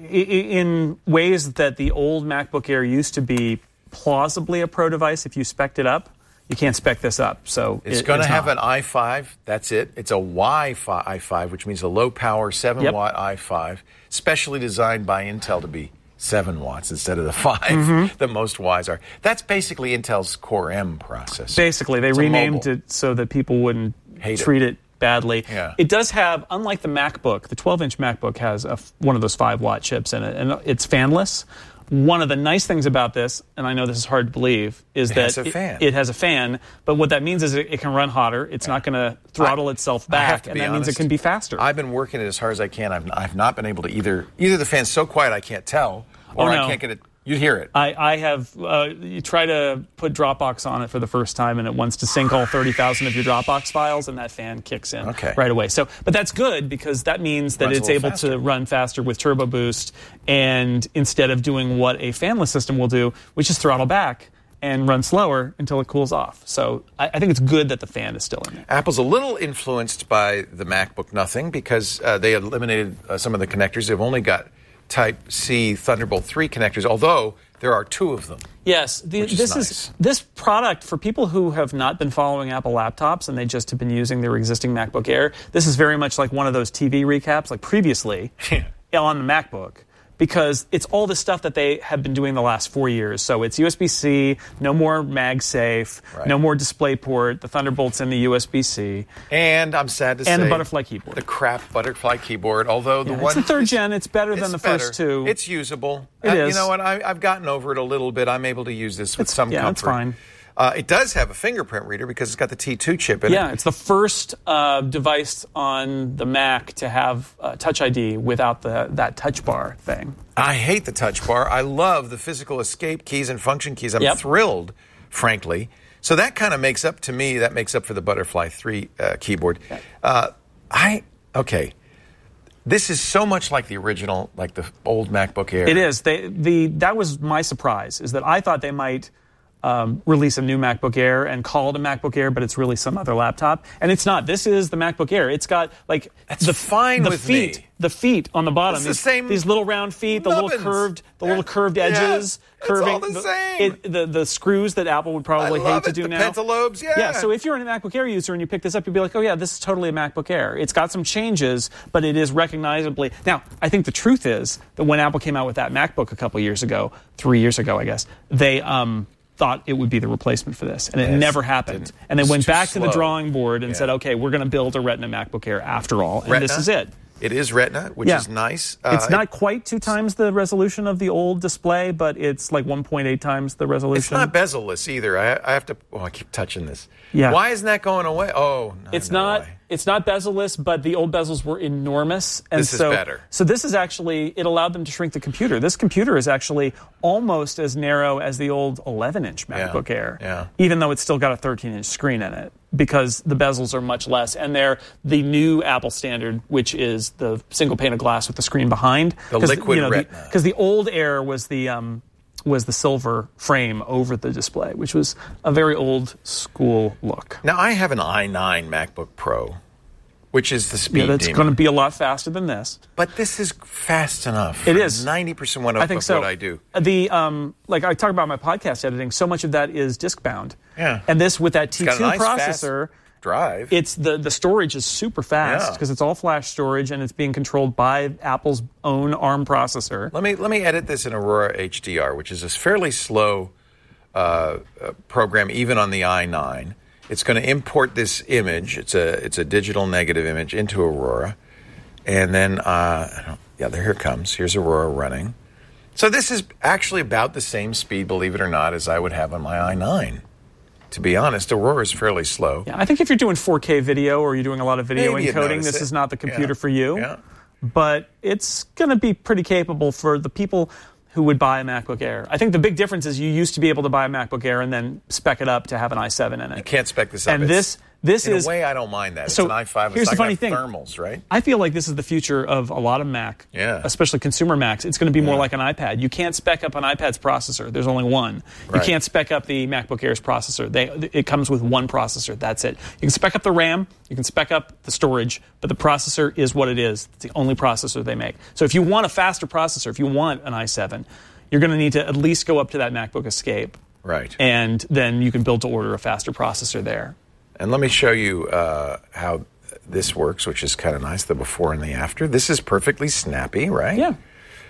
In ways that the old MacBook Air used to be plausibly a Pro device, if you spec'd it up, you can't spec this up. So
It's
it,
going to have
not.
an i five. That's it. It's a Wi-Fi i five, which means a low-power seven watt
Yep.
i five, specially designed by Intel to be seven watts instead of the five
mm-hmm.
that most Ys are. That's basically Intel's Core M processor.
Basically, they
It's
renamed it so that people wouldn't
Hate
treat
it.
it, badly.
Yeah.
It does have, unlike the MacBook, the twelve-inch MacBook has a, one of those five watt chips in it, and it's fanless. One of the nice things about this, and I know this is hard to believe, is
It
that
has a
it,
fan.
it has a fan, but what that means is it, it can run hotter. It's not going to throttle
I-
itself
I have
back,
to
and
be
that means it
honest.
can be faster.
I've been working it as hard as I can. I've, I've not been able to either, either the fan's so quiet I can't tell, or
Oh, no.
I can't get it. You hear it.
I, I have, uh, you try to put Dropbox on it for the first time, and it wants to sync all thirty thousand of your Dropbox files, and that fan kicks in
Okay.
right away. So, but that's good, because that means that
Runs a
it's
little
able
faster.
to run faster with Turbo Boost, and instead of doing what a fanless system will do, which is throttle back and run slower until it cools off. So I, I think it's good that the fan is still in there.
Apple's a little influenced by the MacBook Nothing, because uh, they eliminated uh, some of the connectors. They've only got Type-C Thunderbolt three connectors, although there are two of them.
Yes, the,
Which is
this
nice.
is this product for people who have not been following Apple laptops and they just have been using their existing MacBook Air. This is very much like one of those T V recaps, like previously on the MacBook, because it's all the stuff that they have been doing the last four years. So it's U S B C, no more MagSafe,
Right.
no more DisplayPort, the Thunderbolt's in the U S B C,
And I'm sad to say...
and the Butterfly keyboard.
The crap Butterfly keyboard, although the
Yeah,
one...
it's the third
is-
gen. It's better than
it's
the
better.
first two.
It's usable.
It
Uh,
is.
You know what? I, I've gotten over it a little bit. I'm able to use this with
It's-
some
yeah,
comfort.
it's fine.
Uh, it does have a fingerprint reader because it's got the T two chip in
Yeah,
it.
it's the first uh, device on the Mac to have uh, Touch I D without the that touch bar thing.
I hate the touch bar. I love the physical escape keys and function keys. I'm
Yep.
thrilled, frankly. So that kind of makes up, to me, that makes up for the Butterfly three uh, keyboard. Uh, I, okay. This is so much like the original, like the old MacBook Air.
It is. They, the that was my surprise, is that I thought they might um, release a new MacBook Air and call it a MacBook Air, but it's really some other laptop. And it's not. This is the MacBook Air. It's got like
That's
the
fine
the
with
feet,
me.
the feet on the bottom.
It's the
these,
same
these little round feet, the little
nubbins.
curved, the
They're-
little curved
yeah,
edges,
it's
curving.
all the same.
It, the the screws that Apple would probably
I
hate
love
to
it.
do
The
now.
pentalobes, yeah.
Yeah. So if you're a MacBook Air user and you pick this up, you'd be like, oh yeah, this is totally a MacBook Air. It's got some changes, but it is recognizably. Now, I think the truth is that when Apple came out with that MacBook a couple years ago, three years ago, I guess, they um, thought it would be the replacement for this, and it
Yes,
never
it
happened.
didn't.
And they
It's
went
too
back to the
slow.
drawing board and
Yeah.
said, okay, we're going to build a Retina MacBook Air after all, and this
Retina?
is it.
It is Retina, which
Yeah.
is nice.
It's
Uh,
not quite two times the resolution of the old display, but it's like one point eight times the resolution.
It's not bezel-less either. I, I have to. Oh, I keep touching this.
Yeah.
Why isn't that going away? Oh, I
It's
know
not.
why.
It's not bezel-less, but the old bezels were enormous, and
This is
so
better.
so this is actually it allowed them to shrink the computer. This computer is actually almost as narrow as the old eleven-inch MacBook Air,
yeah.
even though it's still got a thirteen-inch screen in it, because the bezels are much less, and they're the new Apple standard, which is the single pane of glass with the screen behind.
The
'Cause,
liquid
you know,
Retina.
Because the, the old Air was the um, was the silver frame over the display, which was a very old school look.
Now, I have an i nine MacBook Pro, Which is the speed
Yeah, that's
demon.
going to be a lot faster than this.
But this is fast enough.
It is.
ninety percent of
I think
of
so.
what I do.
The um, like I talk about my podcast editing. So much of that is disk bound.
Yeah.
And this with that T two
It's got a nice,
processor,
fast drive.
it's the the storage is super fast
Yeah.
because it's all flash storage and it's being controlled by Apple's own ARM processor.
Let me let me edit this in Aurora H D R, which is a fairly slow uh, uh, program, even on the i nine. It's going to import this image. It's a it's a digital negative image into Aurora, and then uh, yeah, there here it comes. Here's Aurora running. So this is actually about the same speed, believe it or not, as I would have on my i nine. To be honest, Aurora is fairly slow.
Yeah, I think if you're doing four K video or you're doing a lot of video
Maybe you'd
encoding,
notice
this
it.
is not the computer
Yeah.
for you.
Yeah.
But it's going to be pretty capable for the people who would buy a MacBook Air. I think the big difference is you used to be able to buy a MacBook Air and then spec it up to have an i seven in it.
You can't spec this up.
And
It's-
this this
in
is
a way, I don't mind that. It's
so
an i five.
here's
It's
the
not
funny
gonna have
thing.
thermals, right?
I feel like this is the future of a lot of Mac,
Yeah.
especially consumer Macs. It's going to be more like an iPad. You can't spec up an iPad's processor. There's only one. You
Right.
can't spec up the MacBook Air's processor. They, it comes with one processor. That's it. You can spec up the RAM. You can spec up the storage, but the processor is what it is. It's the only processor they make. So if you want a faster processor, if you want an i seven, you're going to need to at least go up to that MacBook Escape.
Right.
And then you can build to order a faster processor there.
And let me show you uh, how this works, which is kind of nice, the before and the after. This is perfectly snappy, right?
Yeah.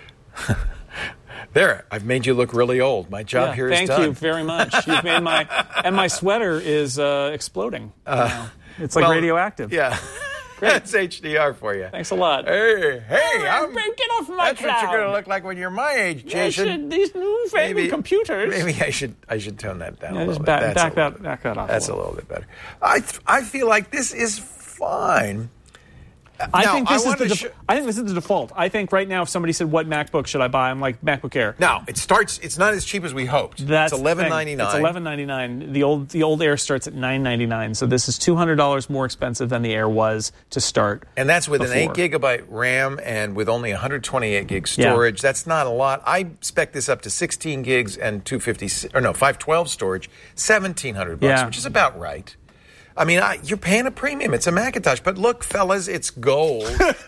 There, I've made you look really old. My job
Yeah,
here is
thank
done.
you very much. You've made my and my sweater is uh, exploding. now. It's like
Well,
radioactive.
Yeah. That's H D R for you.
Thanks a lot.
Hey, hey, I'm,
Get off my
that's what you're going to look like when you're my age, Jason.
These newfangled
Maybe-
computers.
Maybe I should I should tone that down
Yeah,
a
just
little
back-
bit. That's
back
a
that-
little bit-
back that off a
That's a
little.
little bit better. I th- I feel like this is fine.
I
Now,
think this
I
is the.
wanna
Def-
sh-
I think this is the default. I think right now, if somebody said, "What MacBook should I buy?" I'm like MacBook Air.
Now it starts. It's not as cheap as we hoped.
That's
it's
the
eleven
thing.
ninety nine.
It's eleven ninety nine. The old the old Air starts at nine ninety nine. So this is two hundred dollars more expensive than the Air was to start.
And that's with
before.
an eight gigabyte RAM and with only one hundred twenty-eight gig
Yeah.
storage. That's not a lot. I spec this up to sixteen gigs and two fifty or no five twelve storage, seventeen hundred bucks,
Yeah.
which is about right. I mean, I, you're paying a premium. It's a Macintosh, but look, fellas, it's gold.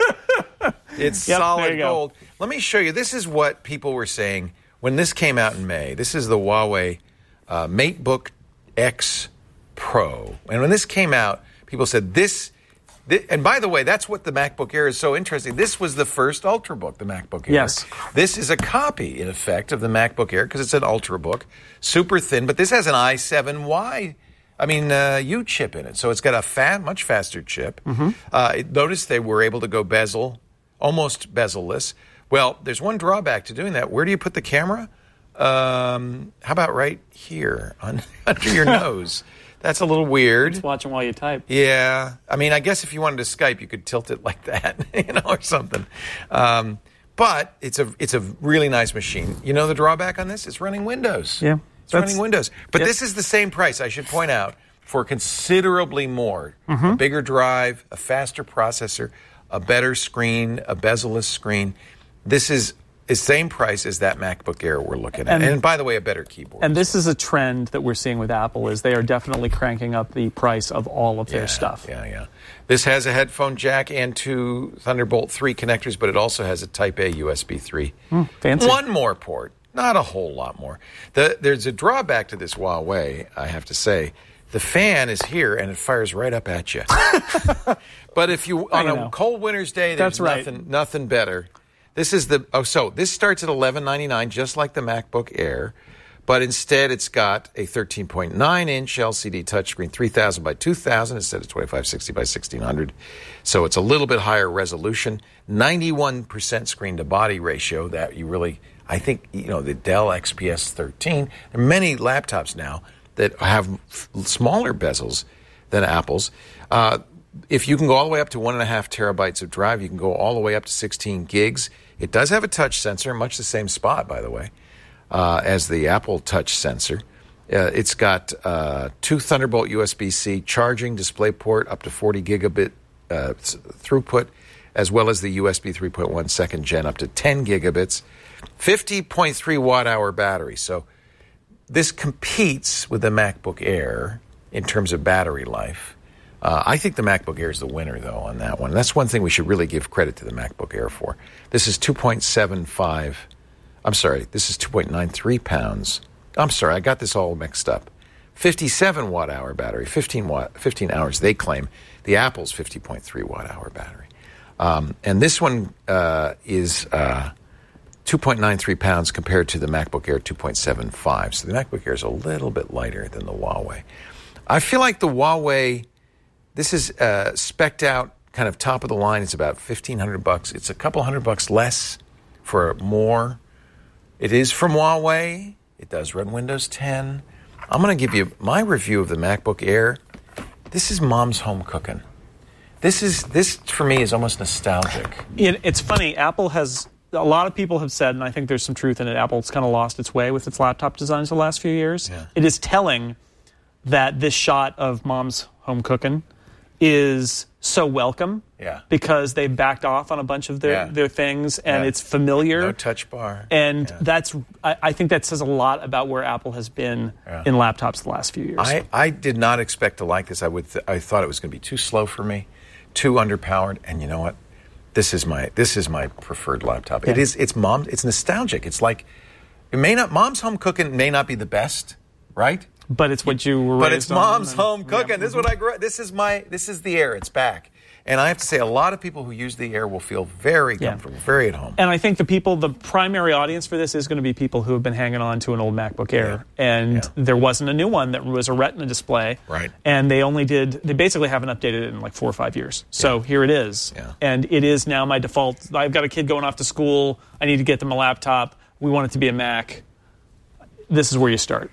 It's
Yep, there
solid
you go.
gold. Let me show you. This is what people were saying when this came out in May. This is the Huawei uh, MateBook X Pro, and when this came out, people said this. Thi- And by the way, that's what the MacBook Air is so interesting. This was the first Ultrabook, the MacBook Air.
Yes.
This is a copy, in effect, of the MacBook Air because it's an Ultrabook, super thin, but this has an i seven Y, I mean, uh, U chip in it. So it's got a fat, much faster chip.
Mm-hmm.
Uh, it- notice they were able to go bezel, almost bezel-less. Well, there's one drawback to doing that. Where do you put the camera? Um, how about right here, on, under your nose? That's a little weird.
Just watching while you type.
Yeah. I mean, I guess if you wanted to Skype, you could tilt it like that, you know, or something. Um, but it's a it's a really nice machine. You know the drawback on this? It's running Windows.
Yeah.
It's
That's-
running Windows. But
Yep.
this is the same price, I should point out, for considerably more.
Mm-hmm.
A bigger drive, a faster processor, a better screen, a bezel-less screen. This is the same price as that MacBook Air we're looking at.
And-
And, by the way, a better keyboard.
And this is a trend that we're seeing with Apple is they are definitely cranking up the price of all of their stuff.
Yeah, yeah. This has a headphone jack and two Thunderbolt three connectors, but it also has a Type A U S B three.
fancy.
One more port, not a whole lot more. The, there's a drawback to this Huawei, I have to say. The fan is here and it fires right up at you. But if you on
you
a
know.
cold winter's day, there's
That's right.
nothing nothing better. This is the oh so this starts at eleven ninety-nine, just like the MacBook Air, but instead it's got a thirteen point nine inch L C D touchscreen, three thousand by two thousand instead of twenty-five sixty by sixteen hundred. So it's a little bit higher resolution, ninety-one percent screen to body ratio that you really I think you know the Dell X P S thirteen. There are many laptops now that have f- smaller bezels than Apple's. Uh, if you can go all the way up to one and a half terabytes of drive, you can go all the way up to sixteen gigs. It does have a touch sensor, much the same spot, by the way, uh, as the Apple Touch sensor. Uh, it's got uh, two Thunderbolt U S B C charging, DisplayPort up to forty gigabit uh, s- throughput, as well as the U S B three point one second gen up to ten gigabits, fifty point three watt hour battery. So this competes with the MacBook Air in terms of battery life. Uh, I think the MacBook Air is the winner, though, on that one. That's one thing we should really give credit to the MacBook Air for. This is two point seven five. I'm sorry, this is two point nine three pounds. I'm sorry, I got this all mixed up. fifty-seven watt hour battery, fifteen watt, fifteen hours, they claim. The Apple's fifty point three watt hour battery. Um, and this one uh, is uh, two point nine three pounds compared to the MacBook Air two point seven five. So the MacBook Air is a little bit lighter than the Huawei. I feel like the Huawei, this is uh, spec'd out, kind of top of the line. It's about fifteen hundred bucks. It's a couple hundred bucks less for more. It is from Huawei. It does run Windows ten. I'm going to give you my review of the MacBook Air. This is mom's home cooking. This is this for me is almost nostalgic.
It, it's funny. Apple has a lot of people have said, and I think there's some truth in it. Apple's kind of lost its way with its laptop designs the last few years.
Yeah.
It is telling that this shot of mom's home cooking is so welcome.
Yeah.
Because they've backed off on a bunch of their,
Yeah.
their things, and
Yeah.
it's familiar.
No touch bar.
And
Yeah.
that's, I, I think that says a lot about where Apple has been
Yeah.
in laptops the last few years.
I, I did not expect to like this. I would th- I thought it was going to be too slow for me, too underpowered. And you know what? This is my this is my preferred laptop. It
Yeah.
is. It's mom. It's nostalgic. It's like it may not. Mom's home cooking may not be the best, right?
but it's what you were
But
raised
it's
on,
mom's
and-
home
yeah.
cooking. This is what I grew. This is my. This is the Air. It's back. And I have to say, a lot of people who use the Air will feel very
Yeah.
comfortable, very at home.
And I think the people, the primary audience for this is going to be people who have been hanging on to an old MacBook Air. And
Yeah.
there wasn't a new one that was a Retina display.
Right.
And they only did, they basically haven't updated it in like four or five years. So here it is.
Yeah.
And it is now my default. I've got a kid going off to school. I need to get them a laptop. We want it to be a Mac. This is where you start.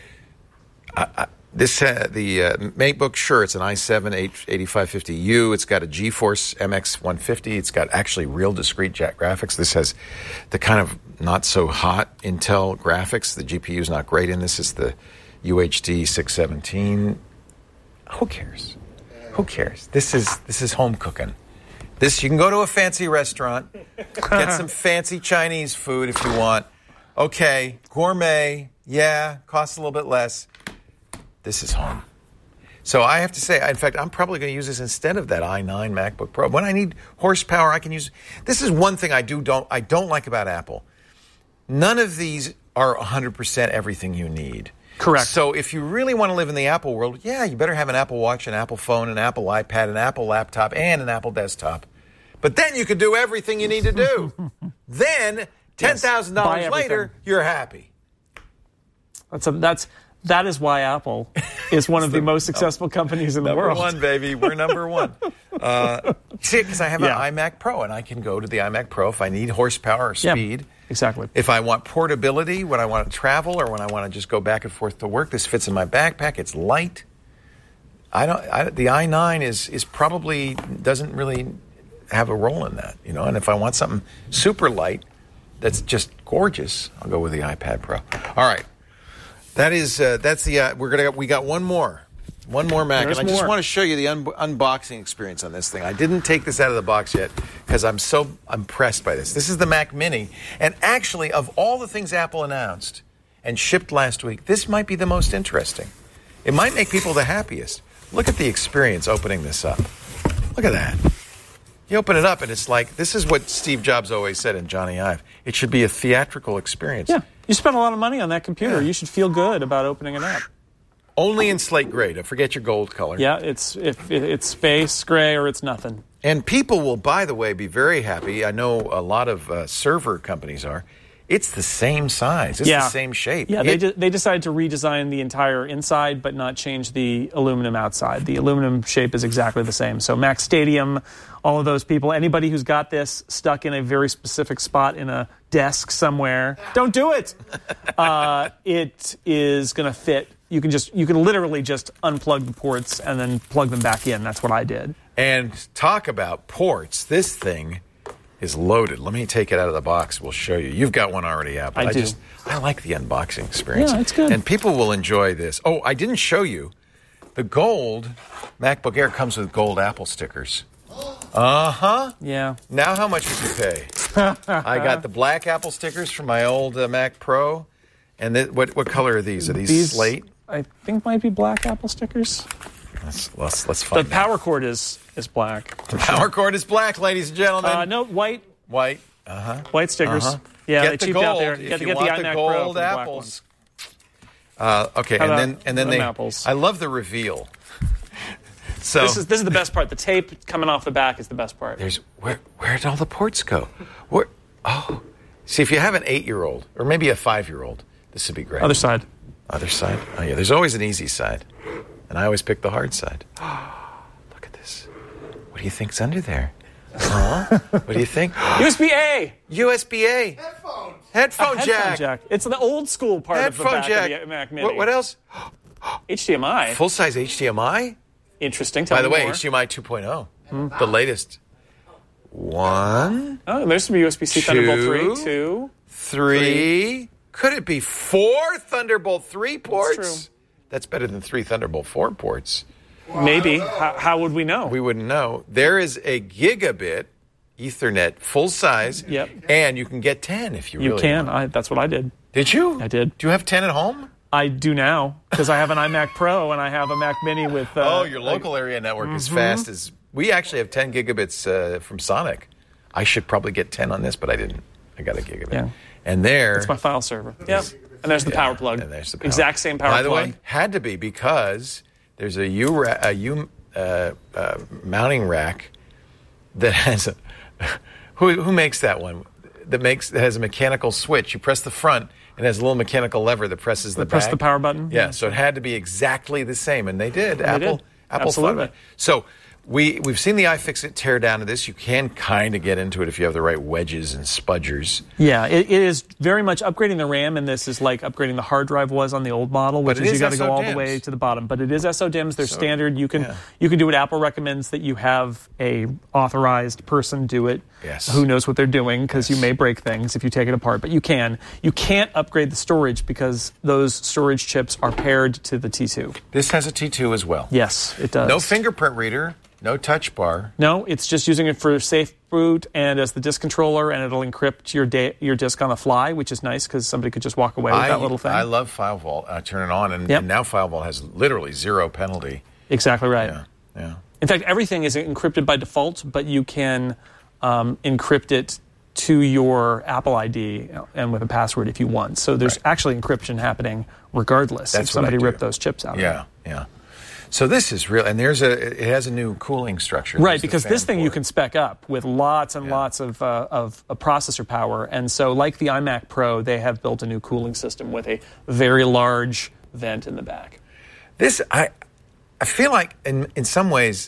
This uh, the uh, MacBook, sure, it's an i seven eighty-five fifty U. It's got a GeForce M X one fifty. It's got actually real discrete jet graphics. This has the kind of not so hot Intel graphics. The G P U is not great in this. It's the U H D six seventeen. Who cares? Who cares? This is this is home cooking. This you can go to a fancy restaurant, get some fancy Chinese food if you want. Okay, gourmet, yeah, costs a little bit less. This is home. So I have to say, in fact, I'm probably going to use this instead of that i nine MacBook Pro. When I need horsepower, I can use. This is one thing I do don't I don't like about Apple. None of these are one hundred percent everything you need.
Correct.
So if you really want to live in the Apple world, yeah, you better have an Apple Watch, an Apple phone, an Apple iPad, an Apple laptop, and an Apple desktop. But then you can do everything you need to do. Then ten thousand
Buy
dollars
everything.
later, you're happy.
That's a, that's that is why Apple is one of the, most successful companies in the
Number
world.
one, baby. We're number one. Uh, see, because I have
Yeah.
an iMac Pro, and I can go to the iMac Pro if I need horsepower or
Yeah,
speed.
exactly.
If I want portability, when I want to travel, or when I want to just go back and forth to work, this fits in my backpack. It's light. I don't. I, the i nine is is probably doesn't really have a role in that, you know. And if I want something super light, that's just gorgeous, I'll go with the iPad Pro. All right. That is uh, that's the uh, we're gonna we got one more one more Mac,
There's
and I just
more.
want to show you the un- unboxing experience on this thing. I didn't take this out of the box yet because I'm so impressed by this. This is the Mac Mini, and actually, of all the things Apple announced and shipped last week, this might be the most interesting. It might make people the happiest. Look at the experience opening this up. Look at that. You open it up, and it's like this is what Steve Jobs always said in Johnny Ive. It should be a theatrical experience.
Yeah, you spent a lot of money on that computer.
Yeah.
You should feel good about opening it up.
Only in slate gray. Don't forget your gold color.
Yeah, it's if it, it's space gray or it's nothing.
And people will, by the way, be very happy. I know a lot of uh, server companies are. It's the same size. It's
yeah.
the same shape.
Yeah, they
It-
de- they decided to redesign the entire inside, but not change the aluminum outside. The aluminum shape is exactly the same. So Mac Stadium, all of those people, anybody who's got this stuck in a very specific spot in a desk somewhere, don't do it. Uh, it is going to fit. You can just you can literally just unplug the ports and then plug them back in. That's what I did.
And talk about ports. This thing is loaded. Let me take it out of the box. We'll show you. You've got one already out. But
I
I,
do.
just I like the unboxing experience.
Yeah, it's good.
And people will enjoy this. Oh, I didn't show you. The gold MacBook Air comes with gold Apple stickers. Uh-huh.
Yeah.
Now how much would you pay? I got the black Apple stickers from my old uh, Mac Pro. And th- what what color are these? Are these,
These
slate?
I think might be black Apple stickers.
Let's let's, let's find
The power cord is is black.
The power cord is black, ladies and gentlemen.
Uh, no, white.
White. Uh-huh.
White stickers.
Uh-huh.
Yeah,
get
they
the
cheaped
gold
out there.
if
You got to
you
get the
want the
iMac Pro for
gold
the black
apples. Uh, okay,
How
and
about
then and then
them
they.
apples?
I love the reveal. So
This is this is the best part. The tape coming off the back is the best part.
there's where where did all the ports go? Where? Oh, see if you have an eight-year-old or maybe a five-year-old, this would be great.
Other side.
Other side. Oh yeah, there's always an easy side, and I always pick the hard side. Look at this. What do you think's under there? Huh? What do you think?
U S B A.
U S B A.
Headphones.
Headphone,
Headphone
jack.
jack. It's the old school part
Headphone
of the back
jack.
of the Mac Mini.
What, what else?
H D M I.
Full size H D M I.
Interesting. Tell
By the
me
way,
more.
H D M I two point oh, the latest. One,
Oh, there's some U S B C
Two.
Thunderbolt three, two.
three. Could it be four Thunderbolt three ports?
true.
That's better than three Thunderbolt four ports.
Maybe. How, how would we know?
We wouldn't know. There is a gigabit Ethernet full size.
Yep.
And you can get ten if you,
you
really
can.
want.
I, that's what I did.
Did you?
I did.
Do you have ten at home?
I do now because I have an iMac Pro and I have a Mac Mini with. Uh,
Oh, your local area network is fast as we actually have ten gigabits uh, from Sonic. I should probably get ten on this, but I didn't. I got a gigabit.
Yeah.
And there,
It's my file server. Yep. And there's the
yeah,
power plug.
And there's the power.
Exact same power
By the
plug.
way, had to be because there's a U ra- a U uh, uh, mounting rack that has a who who makes that one that makes that has a mechanical switch. You press the front. It has a little mechanical lever that presses the
press
back.
the power button?
Yeah, so it had to be exactly the same, and they did.
They
Apple,
did.
Apple
Absolutely.
thought about it. So we we've seen the iFixit tear down to this. You can kind of get into it if you have the right wedges and spudgers.
Yeah, it, it is very much upgrading the RAM, and this is like upgrading the hard drive was on the old model, which
But it
is you
is
got to go all the
S O
way
DIMMs.
to the bottom. But it is S O DIMMs; they're
So,
standard. You can
yeah.
you can do what Apple recommends, that you have a authorized person do it.
Yes.
Who knows what they're doing, because you may break things if you take it apart. But you can. You can't upgrade the storage because those storage chips are paired to the T two.
This has a T two as well.
Yes, it does.
No fingerprint reader, no touch bar.
No, it's just using it for safe boot and as the disk controller, and it'll encrypt your da- your disk on the fly, which is nice because somebody could just walk away with
I,
that little thing.
I love FileVault. I turn it on, and,
Yep.
and now FileVault has literally zero penalty.
Exactly right.
Yeah, yeah.
In fact, everything is encrypted by default, but you can um, encrypt it to your Apple I D and with a password if you want. So there's
Right.
actually encryption happening regardless
That's
if
what I
somebody
do.
ripped those chips out. of it.
Yeah, yeah. So this is real, and there's a it has a new cooling structure.
Right,
There's the
because this
fan
thing you
port.
can spec up with lots and
Yeah.
lots of, uh, of of processor power, and so like the iMac Pro, they have built a new cooling system with a very large vent in the back.
This I I feel like in in some ways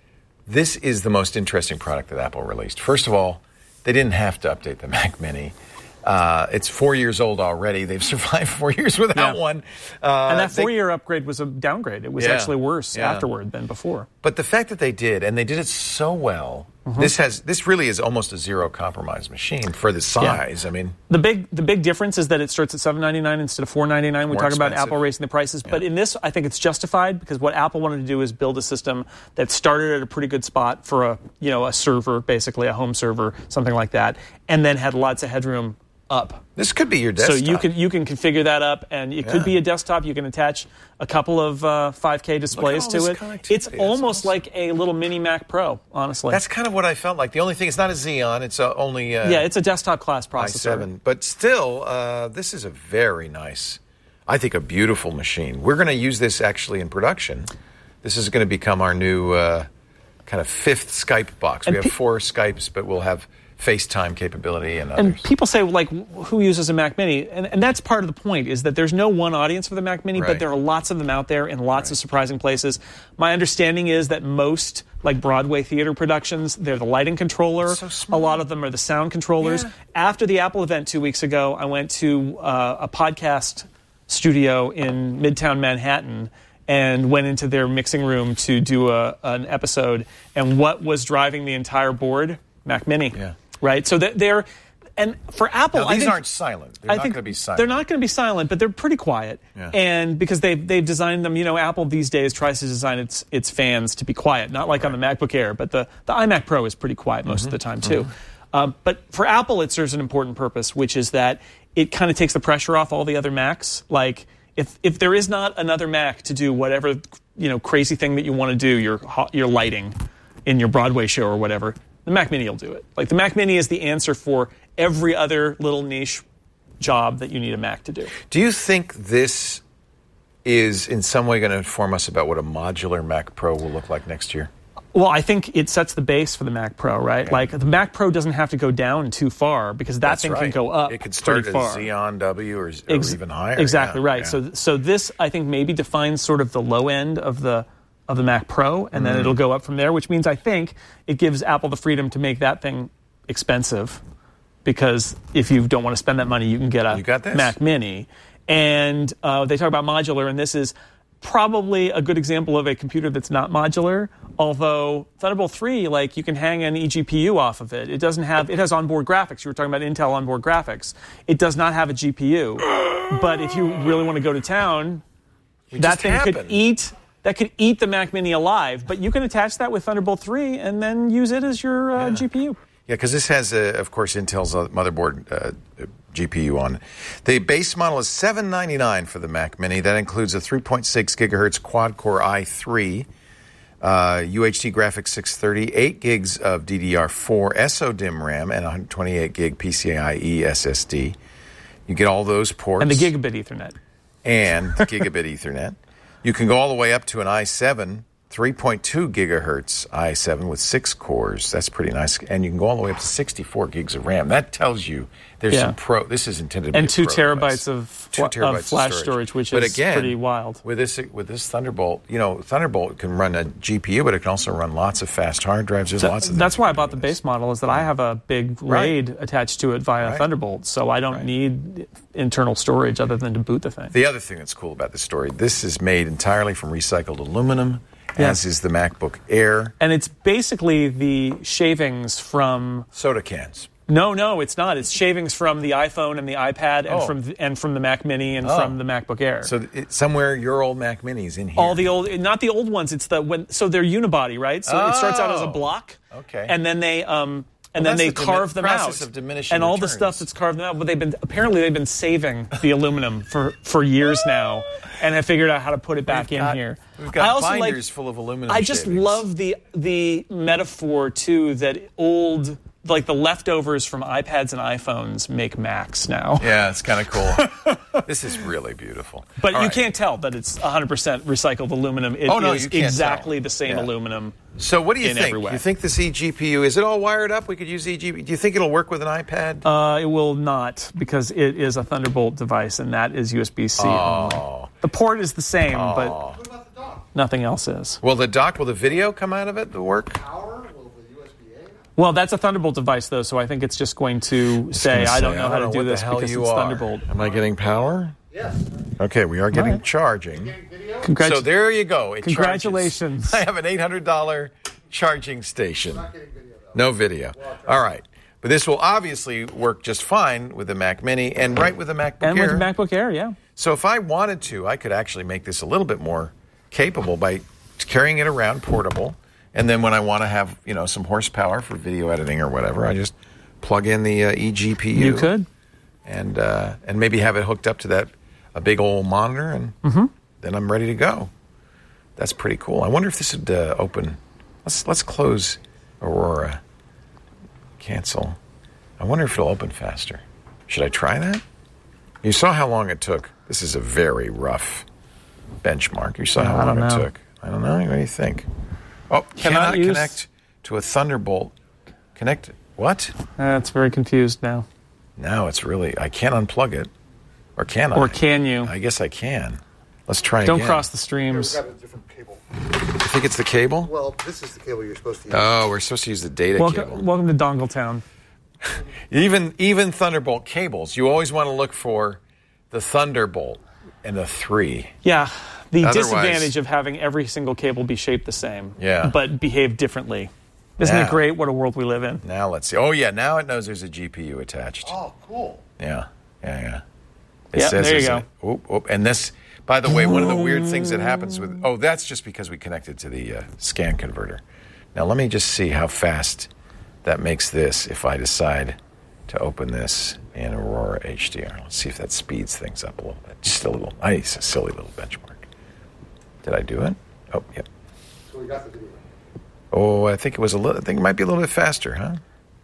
this is the most interesting product that Apple released. First of all, they didn't have to update the Mac Mini. Uh, it's four years old already. They've survived four years without
Yeah.
one. Uh,
And that
they-
four-year upgrade was a downgrade. It was
Yeah,
actually worse
yeah.
afterward than before.
But the fact that they did, and they did it so well,
Mm-hmm.
this has this really is almost a zero compromise machine for the size. I mean,
The big the big difference is that it starts at seven ninety-nine instead of four ninety-nine. We
More
talk about
expensive.
Apple raising the prices, but in this, I think it's justified because what Apple wanted to do is build a system that started at a pretty good spot for a you know a server, basically a home server, something like that, and then had lots of headroom up.
this could be your desktop.
So you can you can configure that up, and it could
Yeah.
be a desktop. You can attach a couple of uh, five K displays
all
to
this
it.
connectivity.
It's
That's
almost
awesome.
like a little mini Mac Pro, honestly.
That's kind of what I felt like. The only thing, it's not a Xeon. It's a, only uh,
yeah, it's a desktop class
i
processor.
seven. But still, uh, this is a very nice, I think a beautiful machine. We're going to use this actually in production. This is going to become our new uh, kind of fifth Skype box.
And
we have
pe-
four Skypes, but we'll have FaceTime capability and
And
others.
people say, like, who uses a Mac Mini? And, and that's part of the point, is that there's no one audience for the Mac Mini,
Right.
but there are lots of them out there in lots of surprising places. My understanding is that most, like Broadway theater productions, they're the lighting controller.
So
a
small.
lot of them are the sound controllers.
Yeah.
After the Apple event two weeks ago, I went to uh, a podcast studio in Midtown Manhattan and went into their mixing room to do a, an episode. And what was driving the entire board? Mac Mini.
Yeah.
Right? So that they're, and for Apple,
Now,
I
these
think,
aren't silent. They're
I
not
think
going to be silent.
They're not going to be silent, but they're pretty quiet.
Yeah.
And because they've, they've designed them, you know, Apple these days tries to design its its fans to be quiet, not like on the MacBook Air, but the, the iMac Pro is pretty quiet most
Mm-hmm.
of the time, too. Um, but for Apple, it serves an important purpose, which is that it kind of takes the pressure off all the other Macs. Like, if if there is not another Mac to do whatever you know, crazy thing that you want to do, your your lighting in your Broadway show or whatever, the Mac Mini will do it. Like, the Mac Mini is the answer for every other little niche job that you need a Mac to do.
Do you think this is in some way going to inform us about what a modular Mac Pro will look like next year?
Well, I think it sets the base for the Mac Pro, right?
Okay.
Like, the Mac Pro doesn't have to go down too far because that
That's
thing
right.
can go up
It could start
pretty far.
at Xeon W or, or
Ex-
even higher.
Exactly
Yeah,
right.
yeah.
So, so this I think maybe defines sort of the low end of the of the Mac Pro, and then
Mm.
it'll go up from there. Which means I think it gives Apple the freedom to make that thing expensive, because if you don't want to spend that money, you can get a
You got this.
Mac Mini. And uh, they talk about modular, and this is probably a good example of a computer that's not modular. Although Thunderbolt three, like, you can hang an eGPU off of it. It doesn't have, it has onboard graphics. You were talking about Intel onboard graphics. It does not have a G P U. But if you really want to go to town,
We
that
just
thing could
happened.
eat that could eat the Mac Mini alive. But you can attach that with Thunderbolt three and then use it as your uh, G P U.
Yeah, because this has, uh, of course, Intel's uh, motherboard uh, G P U on. The base model is seven hundred ninety-nine dollars for the Mac Mini. That includes a three point six gigahertz quad-core i three, uh, U H D graphics six thirty, eight gigs of D D R four S O D I M RAM, and one hundred twenty-eight gig PCIe S S D. You get all those ports.
And the gigabit Ethernet.
And gigabit Ethernet. You can go all the way up to an i seven, three point two gigahertz i seven with six cores. That's pretty nice. And you can go all the way up to sixty-four gigs of RAM. That tells you there's
Yeah.
some pro. This is intended to be
And
a
two
pro
terabytes
device.
of,
Two
fla-
terabytes
of flash storage, which
But
is
again,
pretty wild.
With this with this Thunderbolt, you know, Thunderbolt can run a G P U, but it can also run lots of fast hard drives. There's
So
lots of
that's
things
why
you
I
can
bought
do
the
with this.
base model, is that I have a big
Right.
RAID attached to it via
Right.
Thunderbolt, so I don't
Right.
need internal storage other than to boot the thing.
The other thing that's cool about this story, this is made entirely from recycled aluminum,
Yeah.
as is the MacBook Air.
And it's basically the shavings from
Soda cans.
no, no, it's not. It's shavings from the iPhone and the iPad and
Oh.
from the, and from the Mac Mini and
Oh.
from the MacBook Air.
So it, somewhere your old Mac Mini's in here.
all the old, not the old ones. It's the when. So they're unibody, right? So it starts out as a
Oh.
block.
Okay.
And then they um. And
Well,
then they
that's the dimi-
carve them
process
out,
of diminishing
and all the
returns.
stuff that's carved them out. But they've been apparently they've been saving the aluminum for, for years now, and have figured out how to put it back
We've
in
got-
here.
We've got
I also
binders
like,
full of aluminum
I just
shavings.
love the the metaphor too that old like the leftovers from iPads and iPhones make Macs now.
Yeah, it's kind of cool. This is really beautiful.
But
All
you
right.
can't tell that it's one hundred percent recycled aluminum. It
Oh, no,
is
you can't
exactly
tell.
the same
Yeah.
aluminum.
So what do you
in
think?
every way.
You think this eGPU, is it all wired up? We could use eGPU. Do you think it'll work with an iPad?
Uh, it will not, because it is a Thunderbolt device, and that is U S B C
Oh.
only. The port is the same, but nothing else is.
Will the dock, will the video come out of it, the work?
Well, that's a Thunderbolt device, though, so I think it's just going to say,
It's gonna
I don't
say,
know how to do
what
this
the hell
because
you
it's
are.
Thunderbolt.
Am I getting power?
Yes.
Okay, we are getting
All right.
charging.
Congratu-
So there you go. It
Congratulations.
charges. I have an eight hundred dollars charging station. No video. All right. But this will obviously work just fine with the Mac Mini and right with the MacBook
and
Air.
with the MacBook Air, yeah.
So if I wanted to, I could actually make this a little bit more capable by carrying it around portable. And then when I want to have, you know, some horsepower for video editing or whatever, I just plug in the uh, eGPU.
You could.
And uh, and maybe have it hooked up to that a big old monitor, and
Mm-hmm.
then I'm ready to go. That's pretty cool. I wonder if this would uh, open. Let's let's close Aurora. Cancel. I wonder if it'll open faster. Should I try that? You saw how long it took. This is a very rough benchmark. You saw how
I
long
don't
it
know.
took. I don't know. What do you think? Oh,
Cannot
cannot
use-
connect to a Thunderbolt. Connect. What?
Uh, it's very confused now.
Now it's really. I can't unplug it. Or can I?
Or can you?
I guess I can. Let's try
Don't
again.
cross the
We've
streams.
got a different cable.
You think it's the cable?
Well, this is the cable you're supposed to use.
Oh, we're supposed to use the data
Welcome,
cable.
welcome to Dongle Town.
Even even Thunderbolt cables, you always want to look for the Thunderbolt and the three.
Yeah, the
Otherwise-
disadvantage of having every single cable be shaped the same,
Yeah.
but behave differently. Isn't
Now.
it great what a world we live in?
Now let's see. Oh yeah, now it knows there's a G P U attached.
Oh, cool.
Yeah, yeah, yeah. It
Yeah, there you
there's
go.
a- oop, oop. And this, by the way, one of the weird things that happens with oh, that's just because we connected to the uh, scan converter. Now let me just see how fast that makes this if I decide to open this in Aurora H D R. Let's see if that speeds things up a little bit. Just a little. I it's a silly little benchmark. Did I do it? Oh, yep.
So we got the video.
Oh, I think it was a little. I think it might be a little bit faster, huh?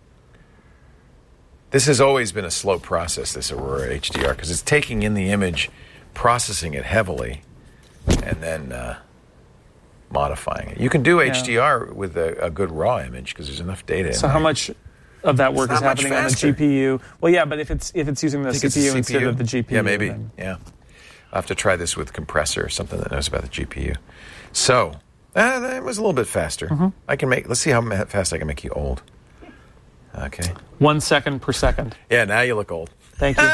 This has always been a slow process, this Aurora H D R, because it's taking in the image, processing it heavily, and then uh, modifying it. You can do yeah. H D R with a, a good raw image because there's enough data in
So
there.
how much of that work
It's
is
not much
happening on the
faster.
G P U? Well, yeah, but if it's if it's using the
I
C
think
P U
it's the
instead
C P U.
of the G P U.
Yeah, maybe.
then-
Yeah. I'll have to try this with compressor or something that knows about the G P U. So, uh, that was a little bit faster.
Mm-hmm.
I can make, let's see how ma- fast I can make you old. Okay.
One second per second.
Yeah, now you look old.
Thank you.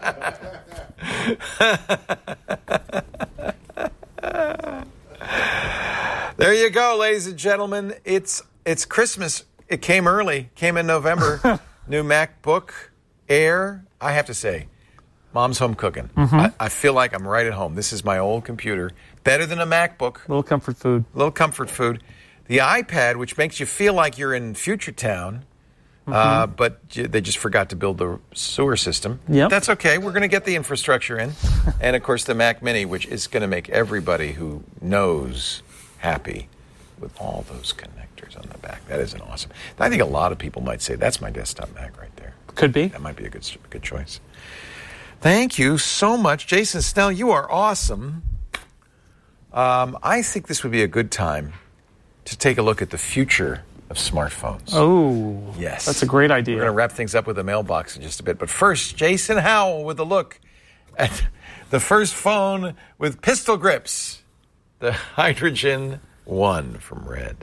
There you go, ladies and gentlemen. It's it's Christmas. It came early. Came in November. New MacBook Air. I have to say, Mom's home cooking.
Mm-hmm.
I, I feel like I'm right at home. This is my old computer. Better than a MacBook.
Little comfort food.
Little comfort food. The iPad, which makes you feel like you're in Future Town,
Mm-hmm.
uh, but j- they just forgot to build the sewer system.
Yep.
That's okay. We're going to get the infrastructure in. And, of course, the Mac Mini, which is going to make everybody who knows happy with all those connectors on the back. That is an awesome. I think a lot of people might say, that's my desktop Mac right there.
Could be.
That might be a good good choice. Thank you so much. Jason Snell, you are awesome. Um, I think this would be a good time to take a look at the future of smartphones.
Oh,
yes.
That's a great idea.
We're going to wrap things up with the mailbox in just a bit. But first, Jason Howell with a look at the first phone with pistol grips, the Hydrogen One from Red.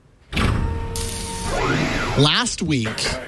Last week,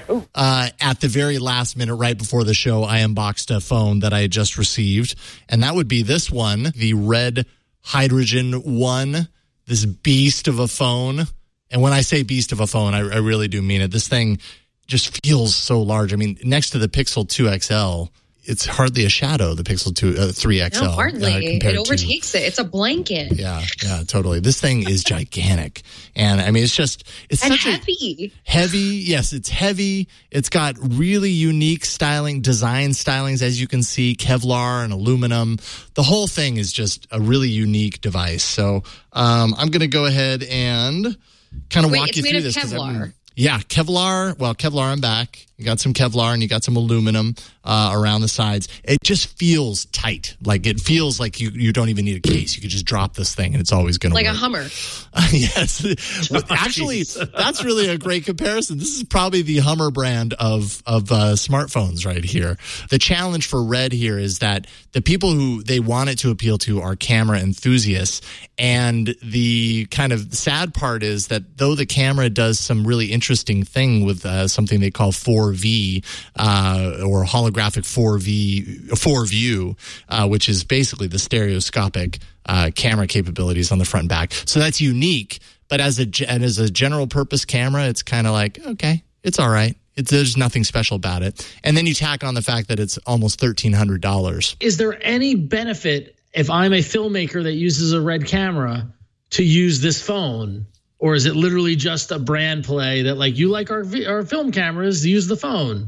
uh, at the very last minute, right before the show, I unboxed a phone that I had just received, and that would be this one, the Red Hydrogen One, this beast of a phone. And when I say beast of a phone, I, I really do mean it. This thing just feels so large. I mean, next to the Pixel two X L, it's hardly a shadow, the Pixel two, uh, three X L.
No, hardly.
Uh,
it
compared
overtakes
to,
it. It's a blanket.
Yeah, yeah, totally. This thing is gigantic. And I mean, it's just, it's
and
such
heavy.
a heavy. Yes, it's heavy. It's got really unique styling, design stylings, as you can see, Kevlar and aluminum. The whole thing is just a really unique device. So um, I'm going to go ahead and kind of
Wait,
walk
it's
you
made
through
of
this. 'cause
Kevlar.
I'm- Yeah, Kevlar. Well, Kevlar on back. You got some Kevlar and you got some aluminum uh, around the sides. It just feels tight. Like it feels like you, you don't even need a case. You could just drop this thing and it's always going to
Like
work.
a Hummer.
Uh, yes. Well, actually, that's really a great comparison. This is probably the Hummer brand of of uh, smartphones right here. The challenge for Red here is that the people who they want it to appeal to are camera enthusiasts. And the kind of sad part is that though the camera does some really interesting thing with uh, something they call four V uh, or holographic four V, four view, uh, which is basically the stereoscopic uh, camera capabilities on the front and back. So that's unique. But as a and as a general purpose camera, it's kind of like, okay, it's all right. It's, there's nothing special about it. And then you tack on the fact that it's almost thirteen hundred dollars.
Is there any benefit if I'm a filmmaker that uses a Red camera to use this phone? Or is it literally just a brand play that, like, you like our our film cameras, use the phone?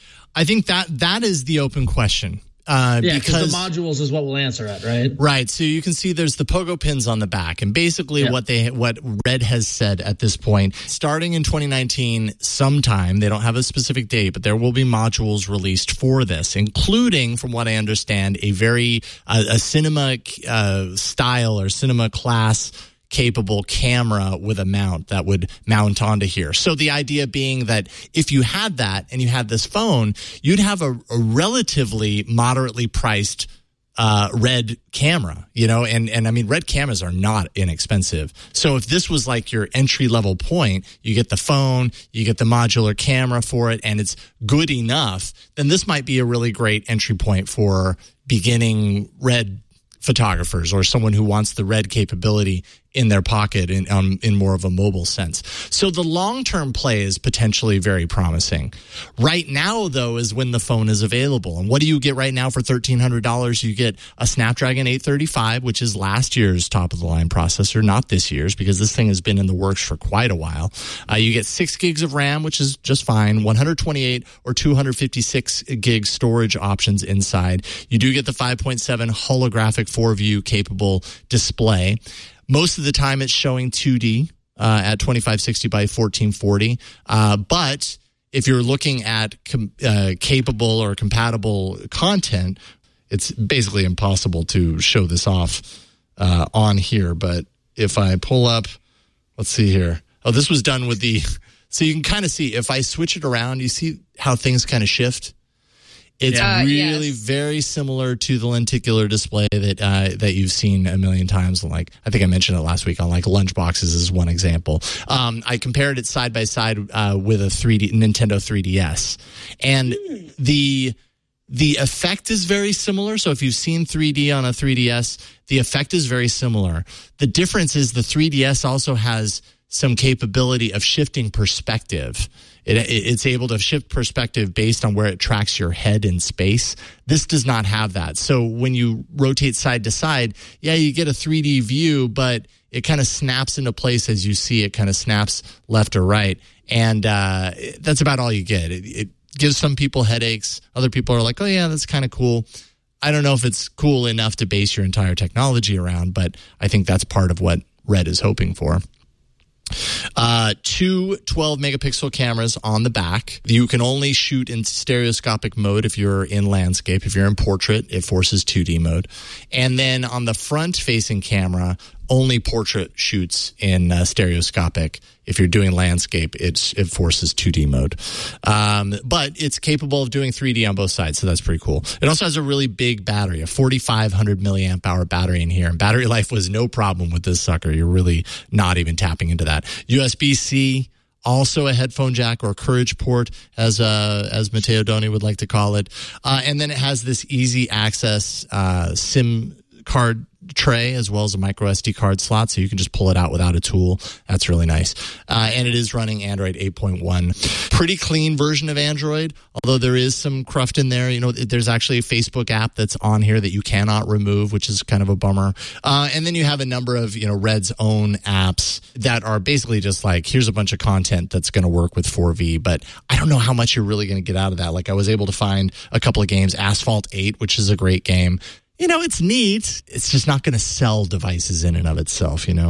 I think that that is the open question. Uh,
yeah,
because
the modules is what we'll answer at, right?
Right. So you can see there's the pogo pins on the back, and basically
yeah.
what they what Red has said at this point, starting in twenty nineteen, sometime they don't have a specific date, but there will be modules released for this, including, from what I understand, a very uh, a cinema uh, style or cinema class capable camera with a mount that would mount onto here. So the idea being that if you had that and you had this phone, you'd have a, a relatively moderately priced uh, Red camera, you know, and, and I mean, Red cameras are not inexpensive. So if this was like your entry level point, you get the phone, you get the modular camera for it, and it's good enough, then this might be a really great entry point for beginning Red photographers or someone who wants the Red capability in their pocket in um, in more of a mobile sense. So the long-term play is potentially very promising. Right now, though, is when the phone is available. And what do you get right now for thirteen hundred dollars? You get a Snapdragon eight thirty-five, which is last year's top-of-the-line processor, not this year's, because this thing has been in the works for quite a while. Uh, you get six gigs of RAM, which is just fine, one hundred twenty-eight or two hundred fifty-six gig storage options inside. You do get the five point seven holographic four view capable display. Most of the time it's showing two D uh, at twenty-five sixty by fourteen forty. Uh, but if you're looking at com- uh, capable or compatible content, it's basically impossible to show this off uh, on here. But if I pull up, let's see here. Oh, this was done with the, so you can kind of see, if I switch it around, you see how things kind of shift? It's
Uh,
really
yes.
very similar to the lenticular display that uh, that you've seen a million times. Like I think I mentioned it last week on like lunchboxes is one example. Um, I compared it side by side uh, with a three D Nintendo three D S, and the the effect is very similar. So if you've seen three D on a three D S, the effect is very similar. The difference is the three D S also has some capability of shifting perspective. It, it, it's able to shift perspective based on where it tracks your head in space. This does not have that. So when you rotate side to side, yeah, you get a three D view, but it kind of snaps into place as you see it kind of snaps left or right. And uh, that's about all you get. It, it gives some people headaches. Other people are like, oh, yeah, that's kind of cool. I don't know if it's cool enough to base your entire technology around, but I think that's part of what Red is hoping for. Uh, two twelve megapixel cameras on the back. You can only shoot in stereoscopic mode if you're in landscape. If you're in portrait, it forces two D mode. And then on the front facing camera, only portrait shoots in uh, stereoscopic. If you're doing landscape, it's, it forces two D mode. Um, but it's capable of doing three D on both sides, so that's pretty cool. It also has a really big battery, a forty-five hundred milliamp hour battery in here. And battery life was no problem with this sucker. You're really not even tapping into that. U S B C, also a headphone jack or Courage port, as uh, as Matteo Doni would like to call it. Uh, and then it has this easy access uh, SIM card tray as well as a micro S D card slot, so you can just pull it out without a tool. That's really nice. Uh, and it is running Android eight point one. Pretty clean version of Android, although there is some cruft in there. You know, there's actually a Facebook app that's on here that you cannot remove, which is kind of a bummer. Uh, and then you have a number of, you know, Red's own apps that are basically just like, here's a bunch of content that's going to work with four V, but I don't know how much you're really going to get out of that. Like I was able to find a couple of games, Asphalt eight, which is a great game. You know, it's neat. It's just not going to sell devices in and of itself, you know.